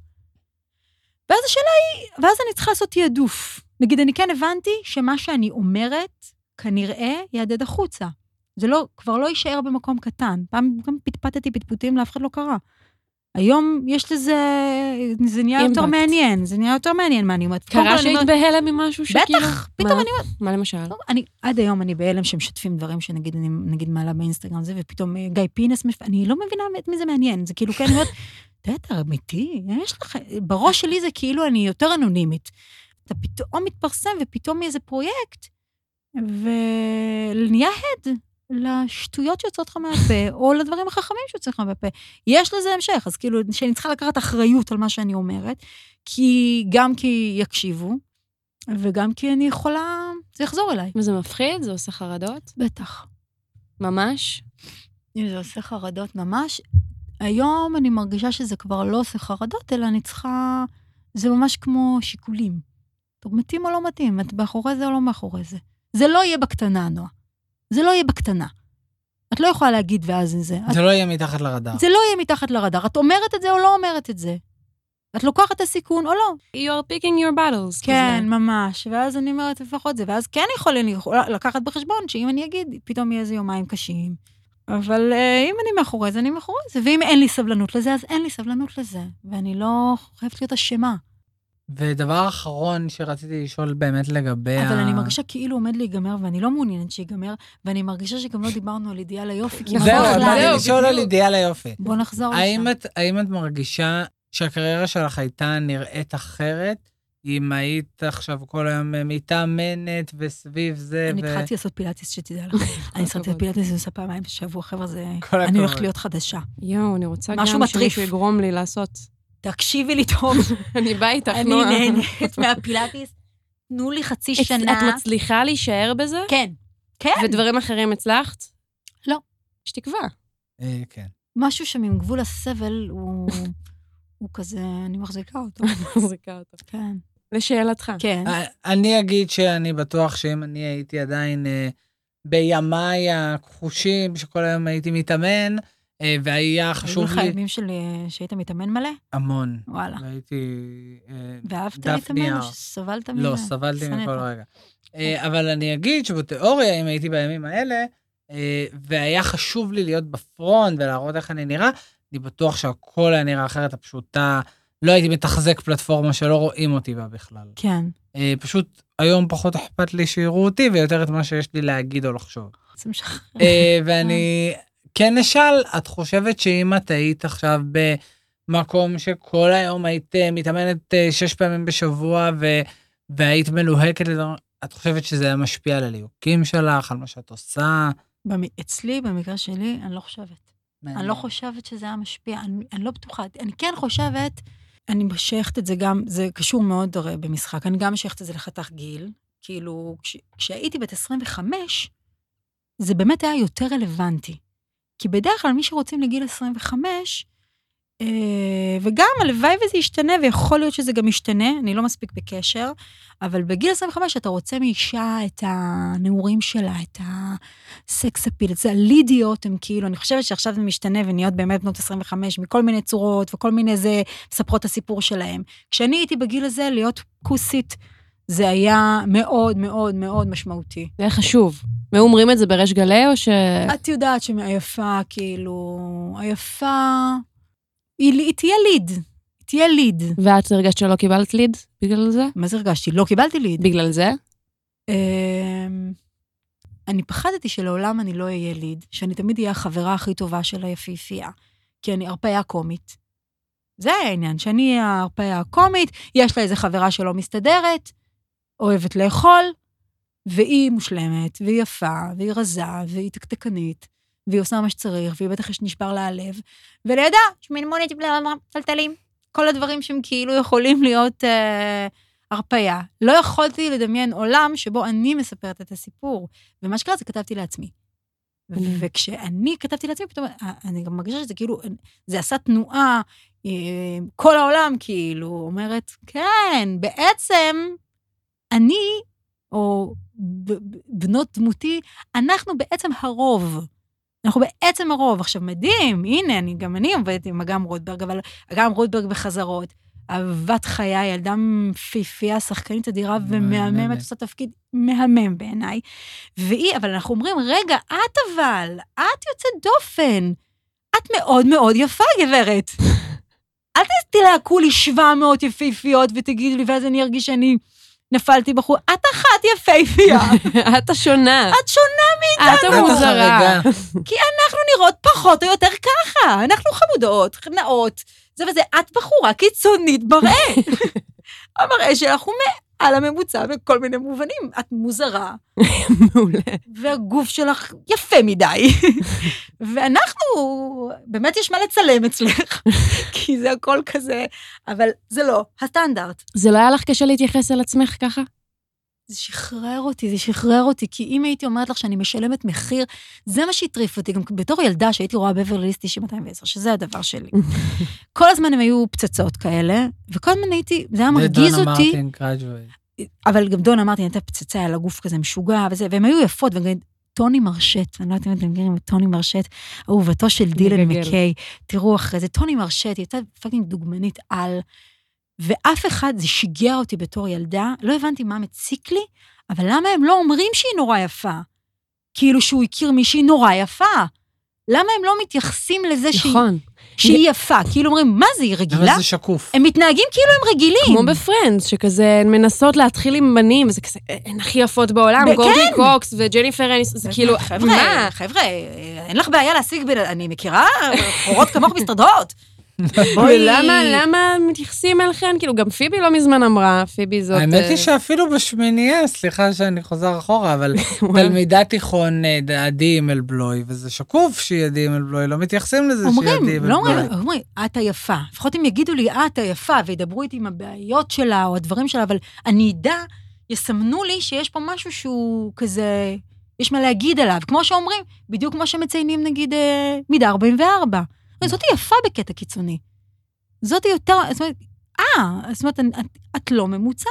[SPEAKER 5] ואז השאלה היא, ואז אני צריכה לעשות תיעדוף. נגיד, אני כן הבנתי שמה שאני אומרת, כנראה יעדד החוצה. זה לא, כבר לא יישאר במקום קטן. פעם גם פטפטתי פטפוטים, לאף אחד לא קרה. היום יש לזה, זה נהיה יותר מעניין, זה נהיה יותר מעניין מה אני אומרת.
[SPEAKER 1] קרה שהיית בהלם ממשהו שכאילו?
[SPEAKER 5] בטח, פתאום אני אומרת.
[SPEAKER 1] מה למשל?
[SPEAKER 5] עד היום אני בהלם שמשתפים דברים שנגיד, אני נגיד מעלה באינסטגרם זה, ופתאום גיא פינס, אני לא מבינה את מי זה מעניין, זה כאילו כן, אני אומרת, תתר, אמיתי, יש לך, בראש שלי זה כאילו אני יותר אנונימית. אתה פתאום מתפרסם ופתאום מאיזה פרויקט, ונהיה הד לשטויות שיוצאות לך מהפה, או לדברים החכמים שיוצאים לך מהפה. יש לזה המשך, אז כאילו שאני צריכה לקחת אחריות על מה שאני אומרת, כי גם כי יקשיבו, וגם כי אני יכולה, זה יחזור אליי.
[SPEAKER 1] וזה מפחיד? זה עושה חרדות?
[SPEAKER 5] בטח.
[SPEAKER 1] ממש?
[SPEAKER 5] אם זה עושה חרדות ממש, היום אני מרגישה שזה כבר לא עושה חרדות, אלא אני צריכה, זה ממש כמו שיקולים. טוב, מתאים או לא מתאים, את מאחורי זה או לא מאחורי זה. זה לא יהיה בקטנה, נועה. זה לא יהיה בקטנה. את לא יכולה להגיד ואז זה.
[SPEAKER 2] זה לא יהיה מתחת לרדאר.
[SPEAKER 5] זה לא יהיה מתחת לרדאר. את אומרת את זה או לא אומרת את זה. את לוקחת את הסיכון או לא.
[SPEAKER 1] You are picking your battles.
[SPEAKER 5] כן, ממש. ואז אני אומרת לפחות זה, ואז כן יכולים לקחת בחשבון שאם אני אגיד, פתאום יהיה איזה יומיים קשים. אבל אם אני מאחורי זה, אני מאחורי זה. ואם אין לי סבלנות לזה, אז אין לי סבלנות לזה. ואני לא חייבת להיות אשמה.
[SPEAKER 2] ודבר אחרון שרציתי לשאול באמת לגבי...
[SPEAKER 5] אבל אני מרגישה כאילו עומד להיגמר, ואני לא מעוניינת שיגמר, ואני מרגישה שגם לא דיברנו על אידיאל היופי.
[SPEAKER 2] זהו, באתי לשאול על אידיאל היופי.
[SPEAKER 5] בוא נחזור
[SPEAKER 2] לשם. האם את מרגישה שהקריירה שלך הייתה נראית אחרת, אם היית עכשיו כל היום מתאמנת וסביב זה?
[SPEAKER 5] אני התחלתי לעשות פילאטיס שתדע לך. אני התחלתי לעשות פילאטיס ועושה פעמיים בשבוע, חבר'ה, זה... אני הולכת להיות חדשה.
[SPEAKER 1] יואו, אני רוצה גם שמישהו יגרום לי לעשות.
[SPEAKER 5] תקשיבי לי טוב.
[SPEAKER 1] אני באה איתך, נועה.
[SPEAKER 5] אני נהנית מהפילאטיס. תנו לי חצי שנה.
[SPEAKER 1] את מצליחה להישאר בזה?
[SPEAKER 5] כן. כן.
[SPEAKER 1] ודברים אחרים הצלחת?
[SPEAKER 5] לא.
[SPEAKER 1] יש תקווה.
[SPEAKER 2] כן.
[SPEAKER 5] משהו שם עם גבול הסבל הוא... הוא כזה, אני מחזיקה אותו.
[SPEAKER 1] מחזיקה אותו.
[SPEAKER 5] כן.
[SPEAKER 1] לשאלתך.
[SPEAKER 5] כן.
[SPEAKER 2] אני אגיד שאני בטוח שאם אני הייתי עדיין בימיי הכחושים, שכל היום הייתי מתאמן, והיה חשוב לי...
[SPEAKER 5] היו לך ימים שהיית מתאמן מלא?
[SPEAKER 2] המון.
[SPEAKER 5] וואלה.
[SPEAKER 2] והייתי...
[SPEAKER 5] ואהבת להתאמן או שסבלת ממנו?
[SPEAKER 2] לא, סבלתי מכל רגע. אבל אני אגיד שבתיאוריה, אם הייתי בימים האלה, והיה חשוב לי להיות בפרונט ולהראות איך אני נראה, אני בטוח שהכל היה נראה אחרת, הפשוטה, לא הייתי מתחזק פלטפורמה שלא רואים אותי בה בכלל.
[SPEAKER 5] כן.
[SPEAKER 2] פשוט היום פחות אכפת לי שיראו אותי, ויותר את מה שיש לי להגיד או לחשוב.
[SPEAKER 5] זה משחרר.
[SPEAKER 2] ואני כן נשאל, את חושבת שאם את היית עכשיו במקום שכל היום היית מתאמנת שש פעמים בשבוע, והיית מלוהקת, את חושבת שזה היה משפיע על הליהוקים שלך, על מה שאת עושה?
[SPEAKER 5] אצלי, במקרה שלי, אני לא חושבת. אני לא חושבת שזה היה משפיע, אני, אני לא בטוחה, אני כן חושבת, אני משייכת את זה גם, זה קשור מאוד הרי במשחק, אני גם משייכת את זה לחתך גיל, כאילו, כש, כשהייתי בת עשרים וחמש, זה באמת היה יותר רלוונטי, כי בדרך כלל מי שרוצים לגיל עשרים וחמש, אה, וגם הלוואי וזה ישתנה, ויכול להיות שזה גם ישתנה, אני לא מספיק בקשר, אבל בגיל עשרים וחמש אתה רוצה מאישה את הנעורים שלה, את הסקס אפיל, את זה הלידיות, הם כאילו, אני חושבת שעכשיו זה משתנה ונהיות באמת בנות עשרים וחמש, מכל מיני צורות, וכל מיני זה, מספרות את הסיפור שלהם. כשאני הייתי בגיל הזה, להיות כוסית, זה היה מאוד מאוד מאוד משמעותי.
[SPEAKER 1] זה היה חשוב. ואומרים את זה בריש גלי, או ש...
[SPEAKER 5] את יודעת שהיפה, כאילו, היפה, היא, היא תהיה ליד. תהיה ליד.
[SPEAKER 1] ואת הרגשת שלא קיבלת ליד בגלל זה?
[SPEAKER 5] מה זה הרגשתי? לא קיבלתי ליד.
[SPEAKER 1] בגלל זה?
[SPEAKER 5] אני פחדתי שלעולם אני לא אהיה ליד, שאני תמיד אהיה החברה הכי טובה של היפיפייה, כי אני הרפאיה קומית. זה העניין, שאני אהיה הרפאיה הקומית, יש לה איזו חברה שלא מסתדרת, אוהבת לאכול, והיא מושלמת, והיא יפה, והיא רזה, והיא תקתקנית, והיא עושה מה שצריך, והיא בטח נשבר לה הלב, ולידה, שמינמונית טלטלים. כל הדברים שהם כאילו יכולים להיות אה, הרפאיה. לא יכולתי לדמיין עולם שבו אני מספרת את הסיפור. ומה שקרה זה כתבתי לעצמי. Mm-hmm. וכשאני כתבתי לעצמי, פתאום, אני גם מרגישה שזה כאילו, זה עשה תנועה, אה, כל העולם כאילו אומרת, כן, בעצם אני, או בנות דמותי, אנחנו בעצם הרוב. אנחנו בעצם הרוב. עכשיו מדהים, הנה, אני, גם אני עובדת עם אגם רוטברג, אבל אגם רוטברג בחזרות, אהבת חיי, ילדה פיפייה, שחקנית אדירה ומהממת, עושה תפקיד מהמם בעיניי. והיא, אבל אנחנו אומרים, רגע, את אבל, את יוצאת דופן, את מאוד מאוד יפה, גברת. אל תלהקו לי שבע מאות יפיפיות ותגידו לי, ואז אני ארגיש שאני נפלתי בחור, את אחת יפהפייה.
[SPEAKER 1] את השונה.
[SPEAKER 5] את שונה מאיתנו.
[SPEAKER 1] את המוזרה.
[SPEAKER 5] כי אנחנו נראות פחות או יותר ככה. אנחנו חמודות, נאות. זה וזה, את בחורה קיצונית בראה. המראה שלך הוא מעל הממוצע בכל מיני מובנים. את מוזרה.
[SPEAKER 1] מעולה.
[SPEAKER 5] והגוף שלך יפה מדי. ואנחנו, באמת יש מה לצלם אצלך. כי זה הכל כזה, אבל זה לא הסטנדרט.
[SPEAKER 1] זה לא היה לך קשה להתייחס אל עצמך ככה?
[SPEAKER 5] זה שחרר אותי, זה שחרר אותי, כי אם הייתי אומרת לך שאני משלמת מחיר, זה מה שהטריף אותי, גם בתור ילדה שהייתי רואה בברלי היילס תשעים מאתיים ועשר, שזה הדבר שלי. כל הזמן הם היו פצצות כאלה, וכל הזמן הייתי, זה היה מרגיז אותי.
[SPEAKER 2] ודונה מרטין גראג'ווייט.
[SPEAKER 5] אבל גם דונה מרטין הייתה פצצה על הגוף כזה משוגע, וזה, והם היו יפות, וגם טוני מרשט, אני לא יודעת אם אתם מכירים את טוני מרשט, אהובתו של דילן מקיי, תראו אחרי זה, טוני מרשט, היא הייתה פאקינג דוגמנית על, ואף אחד, זה שיגע אותי בתור ילדה, לא הבנתי מה מציק לי, אבל למה הם לא אומרים שהיא נורא יפה? כאילו שהוא הכיר מישהי נורא יפה. למה הם לא מתייחסים לזה שהיא,
[SPEAKER 1] נכון.
[SPEAKER 5] שהיא יפה? כאילו אומרים, מה זה, היא רגילה?
[SPEAKER 2] אבל זה שקוף.
[SPEAKER 5] הם מתנהגים כאילו הם רגילים.
[SPEAKER 1] כמו בפרנדס, שכזה הן מנסות להתחיל עם בנים, וזה כזה, הן הכי יפות בעולם,
[SPEAKER 5] כן.
[SPEAKER 1] גורדי קוקס וג'ניפר אניס, זה כאילו,
[SPEAKER 5] חבר'ה,
[SPEAKER 1] מה?
[SPEAKER 5] חבר'ה, אין לך בעיה להשיג, ב... אני מכירה, חורות כמוך מסתדרות.
[SPEAKER 1] ולמה, למה מתייחסים אליכן? כאילו, גם פיבי לא מזמן אמרה, פיבי זאת...
[SPEAKER 2] האמת היא שאפילו בשמינייה, סליחה שאני חוזר אחורה, אבל תלמידת תיכון עדי אימלבלוי, וזה שקוף שהיא עדי אימלבלוי, לא מתייחסים לזה שהיא עדי אימלבלוי.
[SPEAKER 5] לא אומרים, אומרים, את היפה. לפחות הם יגידו לי, את היפה, וידברו איתי עם הבעיות שלה, או הדברים שלה, אבל אני אדע, יסמנו לי שיש פה משהו שהוא כזה, יש מה להגיד עליו, כמו שאומרים, בדיוק כמו שמציינים נגיד מידה ארבעים וארבע. זאת היא יפה בקטע קיצוני. זאת היא יותר, זאת אומרת, אה, זאת אומרת, את, את לא ממוצע.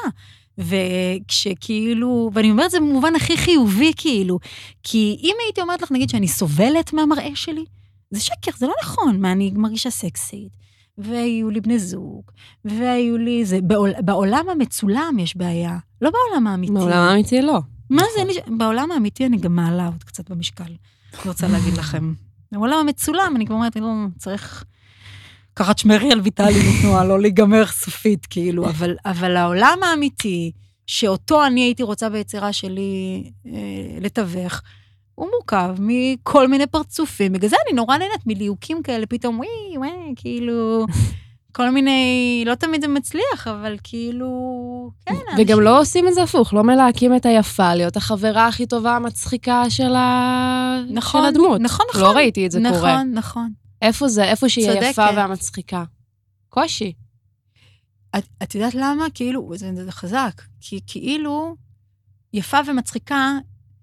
[SPEAKER 5] וכשכאילו, ואני אומרת, זה במובן הכי חיובי כאילו, כי אם הייתי אומרת לך, נגיד, שאני סובלת מהמראה שלי, זה שקר, זה לא נכון, מה אני מרגישה סקסית, והיו לי בני זוג, והיו לי, זה, בעול, בעולם המצולם יש בעיה, לא בעולם האמיתי.
[SPEAKER 1] בעולם האמיתי לא.
[SPEAKER 5] מה זה, אני, בעולם האמיתי אני גם מעלה עוד קצת במשקל, אני רוצה להגיד לכם. בעולם המצולם, אני כבר אומרת, אני לא צריך לקחת שמרי על ויטלי מתנועה, לא להיגמר סופית, כאילו, אבל, אבל העולם האמיתי, שאותו אני הייתי רוצה ביצירה שלי אה, לתווך, הוא מורכב מכל מיני פרצופים, בגלל זה אני נורא נהנית מליהוקים כאלה, פתאום וואי, וואי, כאילו, כל מיני, לא תמיד זה מצליח, אבל כאילו, כן.
[SPEAKER 1] וגם לא עושים את זה הפוך, לא מלהקים את היפה, להיות החברה הכי טובה, המצחיקה של הדמות.
[SPEAKER 5] נכון, נכון.
[SPEAKER 1] לא ראיתי את זה קורה.
[SPEAKER 5] נכון, נכון.
[SPEAKER 1] איפה זה? איפה שהיא היפה והמצחיקה? קושי.
[SPEAKER 5] את, את יודעת למה? כאילו, זה, זה חזק. כי כאילו, יפה ומצחיקה,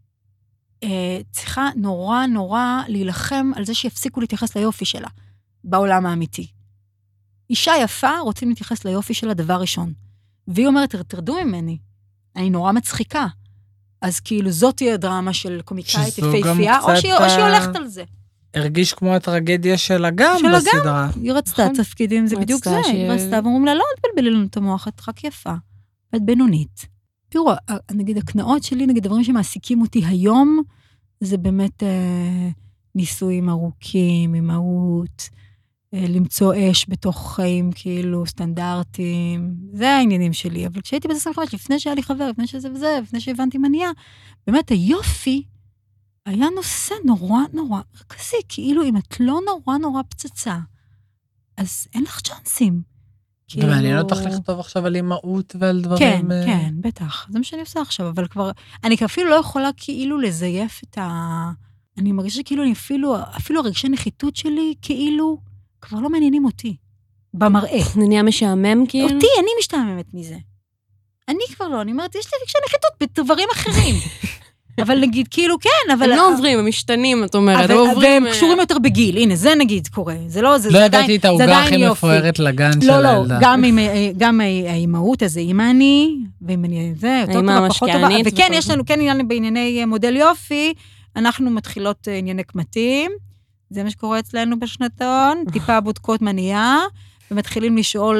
[SPEAKER 5] אה, צריכה נורא נורא להילחם על זה שיפסיקו להתייחס ליופי שלה, בעולם האמיתי. אישה יפה רוצים להתייחס ליופי שלה דבר ראשון. והיא אומרת, תרדו ממני, אני נורא מצחיקה. אז כאילו, זאת תהיה דרמה של קומיקאית יפהפייה, או שהיא, או שהיא הולכת על זה.
[SPEAKER 2] הרגיש כמו הטרגדיה של אגם בסדרה.
[SPEAKER 5] היא רצתה תפקידים, זה בדיוק זה. היא רצתה, ואומרים לה, לא, אל תבלבלי לנו את המוח, את רק יפה. ואת בינונית. תראו, נגיד, הקנאות שלי, נגיד, דברים שמעסיקים אותי היום, זה באמת אה, ניסויים ארוכים, אימהות, אה, למצוא אש בתוך חיים, כאילו, סטנדרטים. זה העניינים שלי. אבל כשהייתי בזה עשרים וחמש, לפני שהיה לי חבר, לפני שזה וזה, לפני שהבנתי מניעה, באמת היופי, היה נושא נורא נורא מרכזי, כאילו אם את לא נורא נורא פצצה, אז אין לך צ'אנסים.
[SPEAKER 2] ומעניין אותך לכתוב עכשיו על אימהות ועל דברים...
[SPEAKER 5] כן, כן, בטח. זה מה שאני עושה עכשיו, אבל כבר, אני אפילו לא יכולה כאילו לזייף את ה... אני מרגישה כאילו אני אפילו, אפילו הרגשי נחיתות שלי, כאילו, כבר לא מעניינים אותי, במראה.
[SPEAKER 1] זה נהיה משעמם כאילו?
[SPEAKER 5] אותי, אני משתעממת מזה. אני כבר לא, אני אומרת, יש לי רגשי נחיתות בדברים אחרים. אבל נגיד, כאילו, כן, אבל...
[SPEAKER 1] הם לא עוברים, הם משתנים, את אומרת.
[SPEAKER 5] והם קשורים יותר בגיל, הנה, זה נגיד קורה. זה לא, זה
[SPEAKER 2] לא ידעתי את העוגה הכי מפוארת לגן של הילדה.
[SPEAKER 5] לא, לא, גם האימהות, אז האימא אני, ואם אני זה, יותר טובה, פחות טובה. וכן, יש לנו, כן, עניין בענייני מודל יופי, אנחנו מתחילות ענייני קמטים, זה מה שקורה אצלנו בשנתון, טיפה בודקות מניעה, ומתחילים לשאול...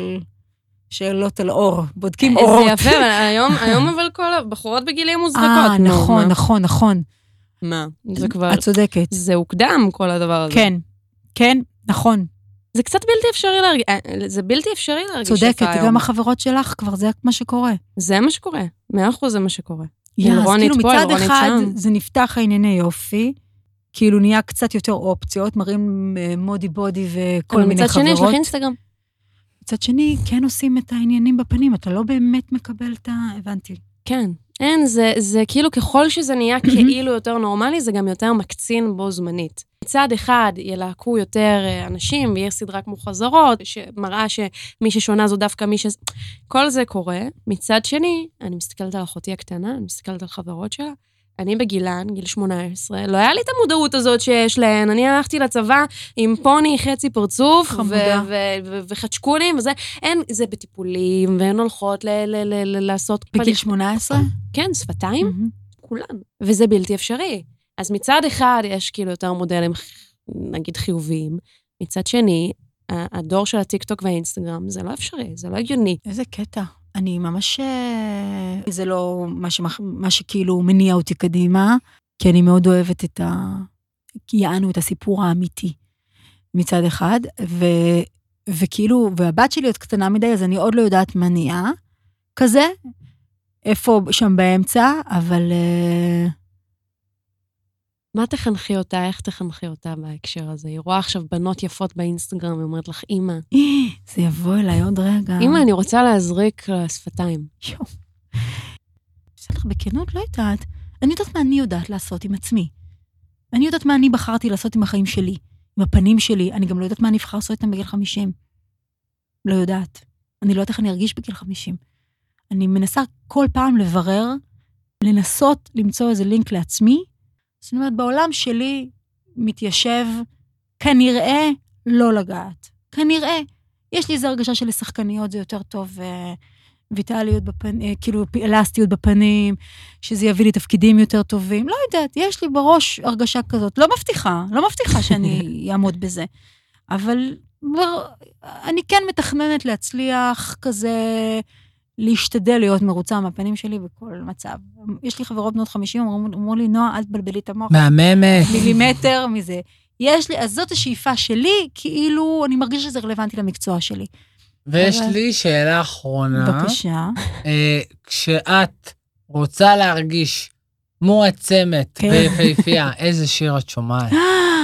[SPEAKER 5] שאלות על אור, בודקים אורות.
[SPEAKER 1] זה יפה, היום, היום אבל כל הבחורות בגילים מוזרקות.
[SPEAKER 5] אה, נכון, נכון, נכון.
[SPEAKER 1] מה? זה כבר...
[SPEAKER 5] את צודקת.
[SPEAKER 1] זה הוקדם, כל הדבר הזה.
[SPEAKER 5] כן, כן, נכון.
[SPEAKER 1] זה קצת בלתי אפשרי להרגיש, זה בלתי אפשרי להרגיש יפה היום.
[SPEAKER 5] צודקת, גם החברות שלך כבר, זה מה שקורה.
[SPEAKER 1] זה מה שקורה, מאה אחוז זה מה שקורה.
[SPEAKER 5] אז כאילו מצד אחד, זה נפתח הענייני יופי, כאילו נהיה קצת יותר אופציות, מראים מודי בודי וכל מיני חברות.
[SPEAKER 1] מצד שני, יש לך אינסטגרם.
[SPEAKER 5] מצד שני, כן עושים את העניינים בפנים, אתה לא באמת מקבל את ה... הבנתי.
[SPEAKER 1] כן, אין, זה, זה כאילו ככל שזה נהיה כאילו יותר נורמלי, זה גם יותר מקצין בו זמנית. מצד אחד ילהקו יותר אנשים, ויש סדרה כמו חזרות, שמראה שמי ששונה זו דווקא מי ש... כל זה קורה. מצד שני, אני מסתכלת על אחותי הקטנה, אני מסתכלת על חברות שלה, אני בגילן, גיל שמונה עשרה, לא היה לי את המודעות הזאת שיש להן, אני הלכתי לצבא עם פוני חצי פרצוף, וחצ'קולים, וזה, אין, זה בטיפולים, והן הולכות לעשות...
[SPEAKER 5] בגיל שמונה עשרה?
[SPEAKER 1] כן, שפתיים, כולן. וזה בלתי אפשרי. אז מצד אחד יש כאילו יותר מודלים, נגיד חיוביים, מצד שני, הדור של הטיקטוק והאינסטגרם, זה לא אפשרי, זה לא הגיוני.
[SPEAKER 5] איזה קטע. אני ממש... זה לא מה, שמח... מה שכאילו מניע אותי קדימה, כי אני מאוד אוהבת את ה... יענו את הסיפור האמיתי מצד אחד, ו... וכאילו, והבת שלי עוד קטנה מדי, אז אני עוד לא יודעת מה נהיה, כזה, איפה שם באמצע, אבל...
[SPEAKER 1] מה תחנכי אותה? איך תחנכי אותה בהקשר הזה? היא רואה עכשיו בנות יפות באינסטגרם, היא אומרת לך, אמא.
[SPEAKER 5] זה יבוא אליי עוד רגע.
[SPEAKER 1] אמא, אני רוצה להזריק לשפתיים.
[SPEAKER 5] יו. בסדר לך, בכנות, לא יודעת. אני יודעת מה אני יודעת לעשות עם עצמי. אני יודעת מה אני בחרתי לעשות עם החיים שלי, עם הפנים שלי. אני גם לא יודעת מה אני אבחר לעשות איתם בגיל חמישים. לא יודעת. אני לא יודעת איך אני ארגיש בגיל חמישים. אני מנסה כל פעם לברר, לנסות למצוא איזה לינק לעצמי, זאת אומרת, בעולם שלי מתיישב, כנראה לא לגעת. כנראה. יש לי איזו הרגשה של שחקניות, זה יותר טוב, ויטליות בפנים, כאילו אלסטיות בפנים, שזה יביא לי תפקידים יותר טובים. לא יודעת, יש לי בראש הרגשה כזאת. לא מבטיחה, לא מבטיחה שאני אעמוד בזה. אבל אני כן מתכננת להצליח כזה... להשתדל להיות מרוצה מהפנים שלי בכל מצב. יש לי חברות בנות חמישים, אמרו לי, נועה, אל תבלבלי את המוח.
[SPEAKER 2] מהממת.
[SPEAKER 5] מילימטר מזה. יש לי, אז זאת השאיפה שלי, כאילו אני מרגיש שזה רלוונטי למקצוע שלי.
[SPEAKER 2] ויש לי שאלה אחרונה.
[SPEAKER 5] בבקשה.
[SPEAKER 2] כשאת רוצה להרגיש מועצמת ויפהפייה, איזה שיר את שומעת?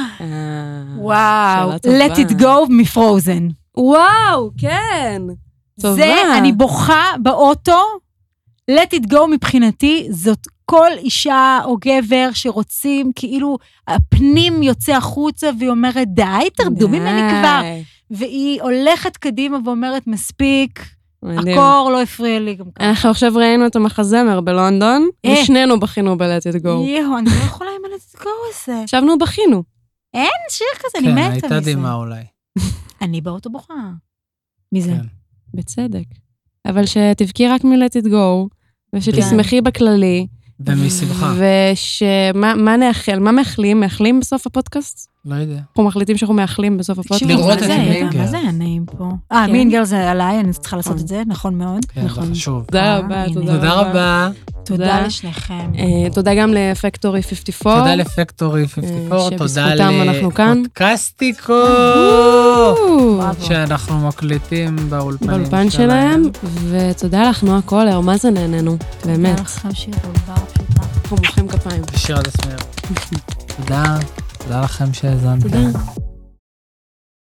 [SPEAKER 5] וואו, Let It Go מפרוזן.
[SPEAKER 1] וואו, כן.
[SPEAKER 5] זה, אני בוכה באוטו, let it go מבחינתי, זאת כל אישה או גבר שרוצים, כאילו הפנים יוצא החוצה, והיא אומרת, די, תרדו ממני כבר, והיא הולכת קדימה ואומרת, מספיק, הקור לא הפריע לי גם ככה.
[SPEAKER 1] אנחנו עכשיו ראינו את המחזמר בלונדון, ושנינו בכינו ב-let it go.
[SPEAKER 5] יהו, אני לא יכולה עם ה-let it go הזה.
[SPEAKER 1] ישבנו בכינו.
[SPEAKER 5] אין שיר כזה, אני מתה מזה.
[SPEAKER 2] כן, הייתה דימה אולי.
[SPEAKER 5] אני באוטו בוכה. מזה.
[SPEAKER 1] בצדק. אבל שתבכי רק מ-let it go, ושתשמחי בכללי.
[SPEAKER 2] ומסמכה.
[SPEAKER 1] ושמה מה נאחל? מה מאחלים? מאחלים בסוף הפודקאסט?
[SPEAKER 2] לא יודע.
[SPEAKER 1] אנחנו מחליטים שאנחנו מאחלים בסוף הפודקאסט.
[SPEAKER 2] לראות את מינגל.
[SPEAKER 5] מה זה היה נעים פה? אה, מינגל זה עליי, אני צריכה לעשות את זה, נכון מאוד.
[SPEAKER 2] כן, זה חשוב.
[SPEAKER 1] תודה רבה, תודה רבה.
[SPEAKER 2] תודה רבה.
[SPEAKER 5] תודה לשניכם.
[SPEAKER 1] תודה גם לפקטורי חמישים וארבע.
[SPEAKER 2] תודה לפקטורי חמישים וארבע, תודה
[SPEAKER 1] לפודקאסטיקו.
[SPEAKER 2] שאנחנו מקליטים
[SPEAKER 1] באולפן שלהם, ותודה לך, נועה קולר, מה זה נהננו, באמת.
[SPEAKER 5] תודה לכם שיר, דבר פשוטה.
[SPEAKER 1] אנחנו מוחאים כפיים.
[SPEAKER 2] שיר עד הסמר. תודה, תודה לכם שהאזנתם.
[SPEAKER 1] תודה.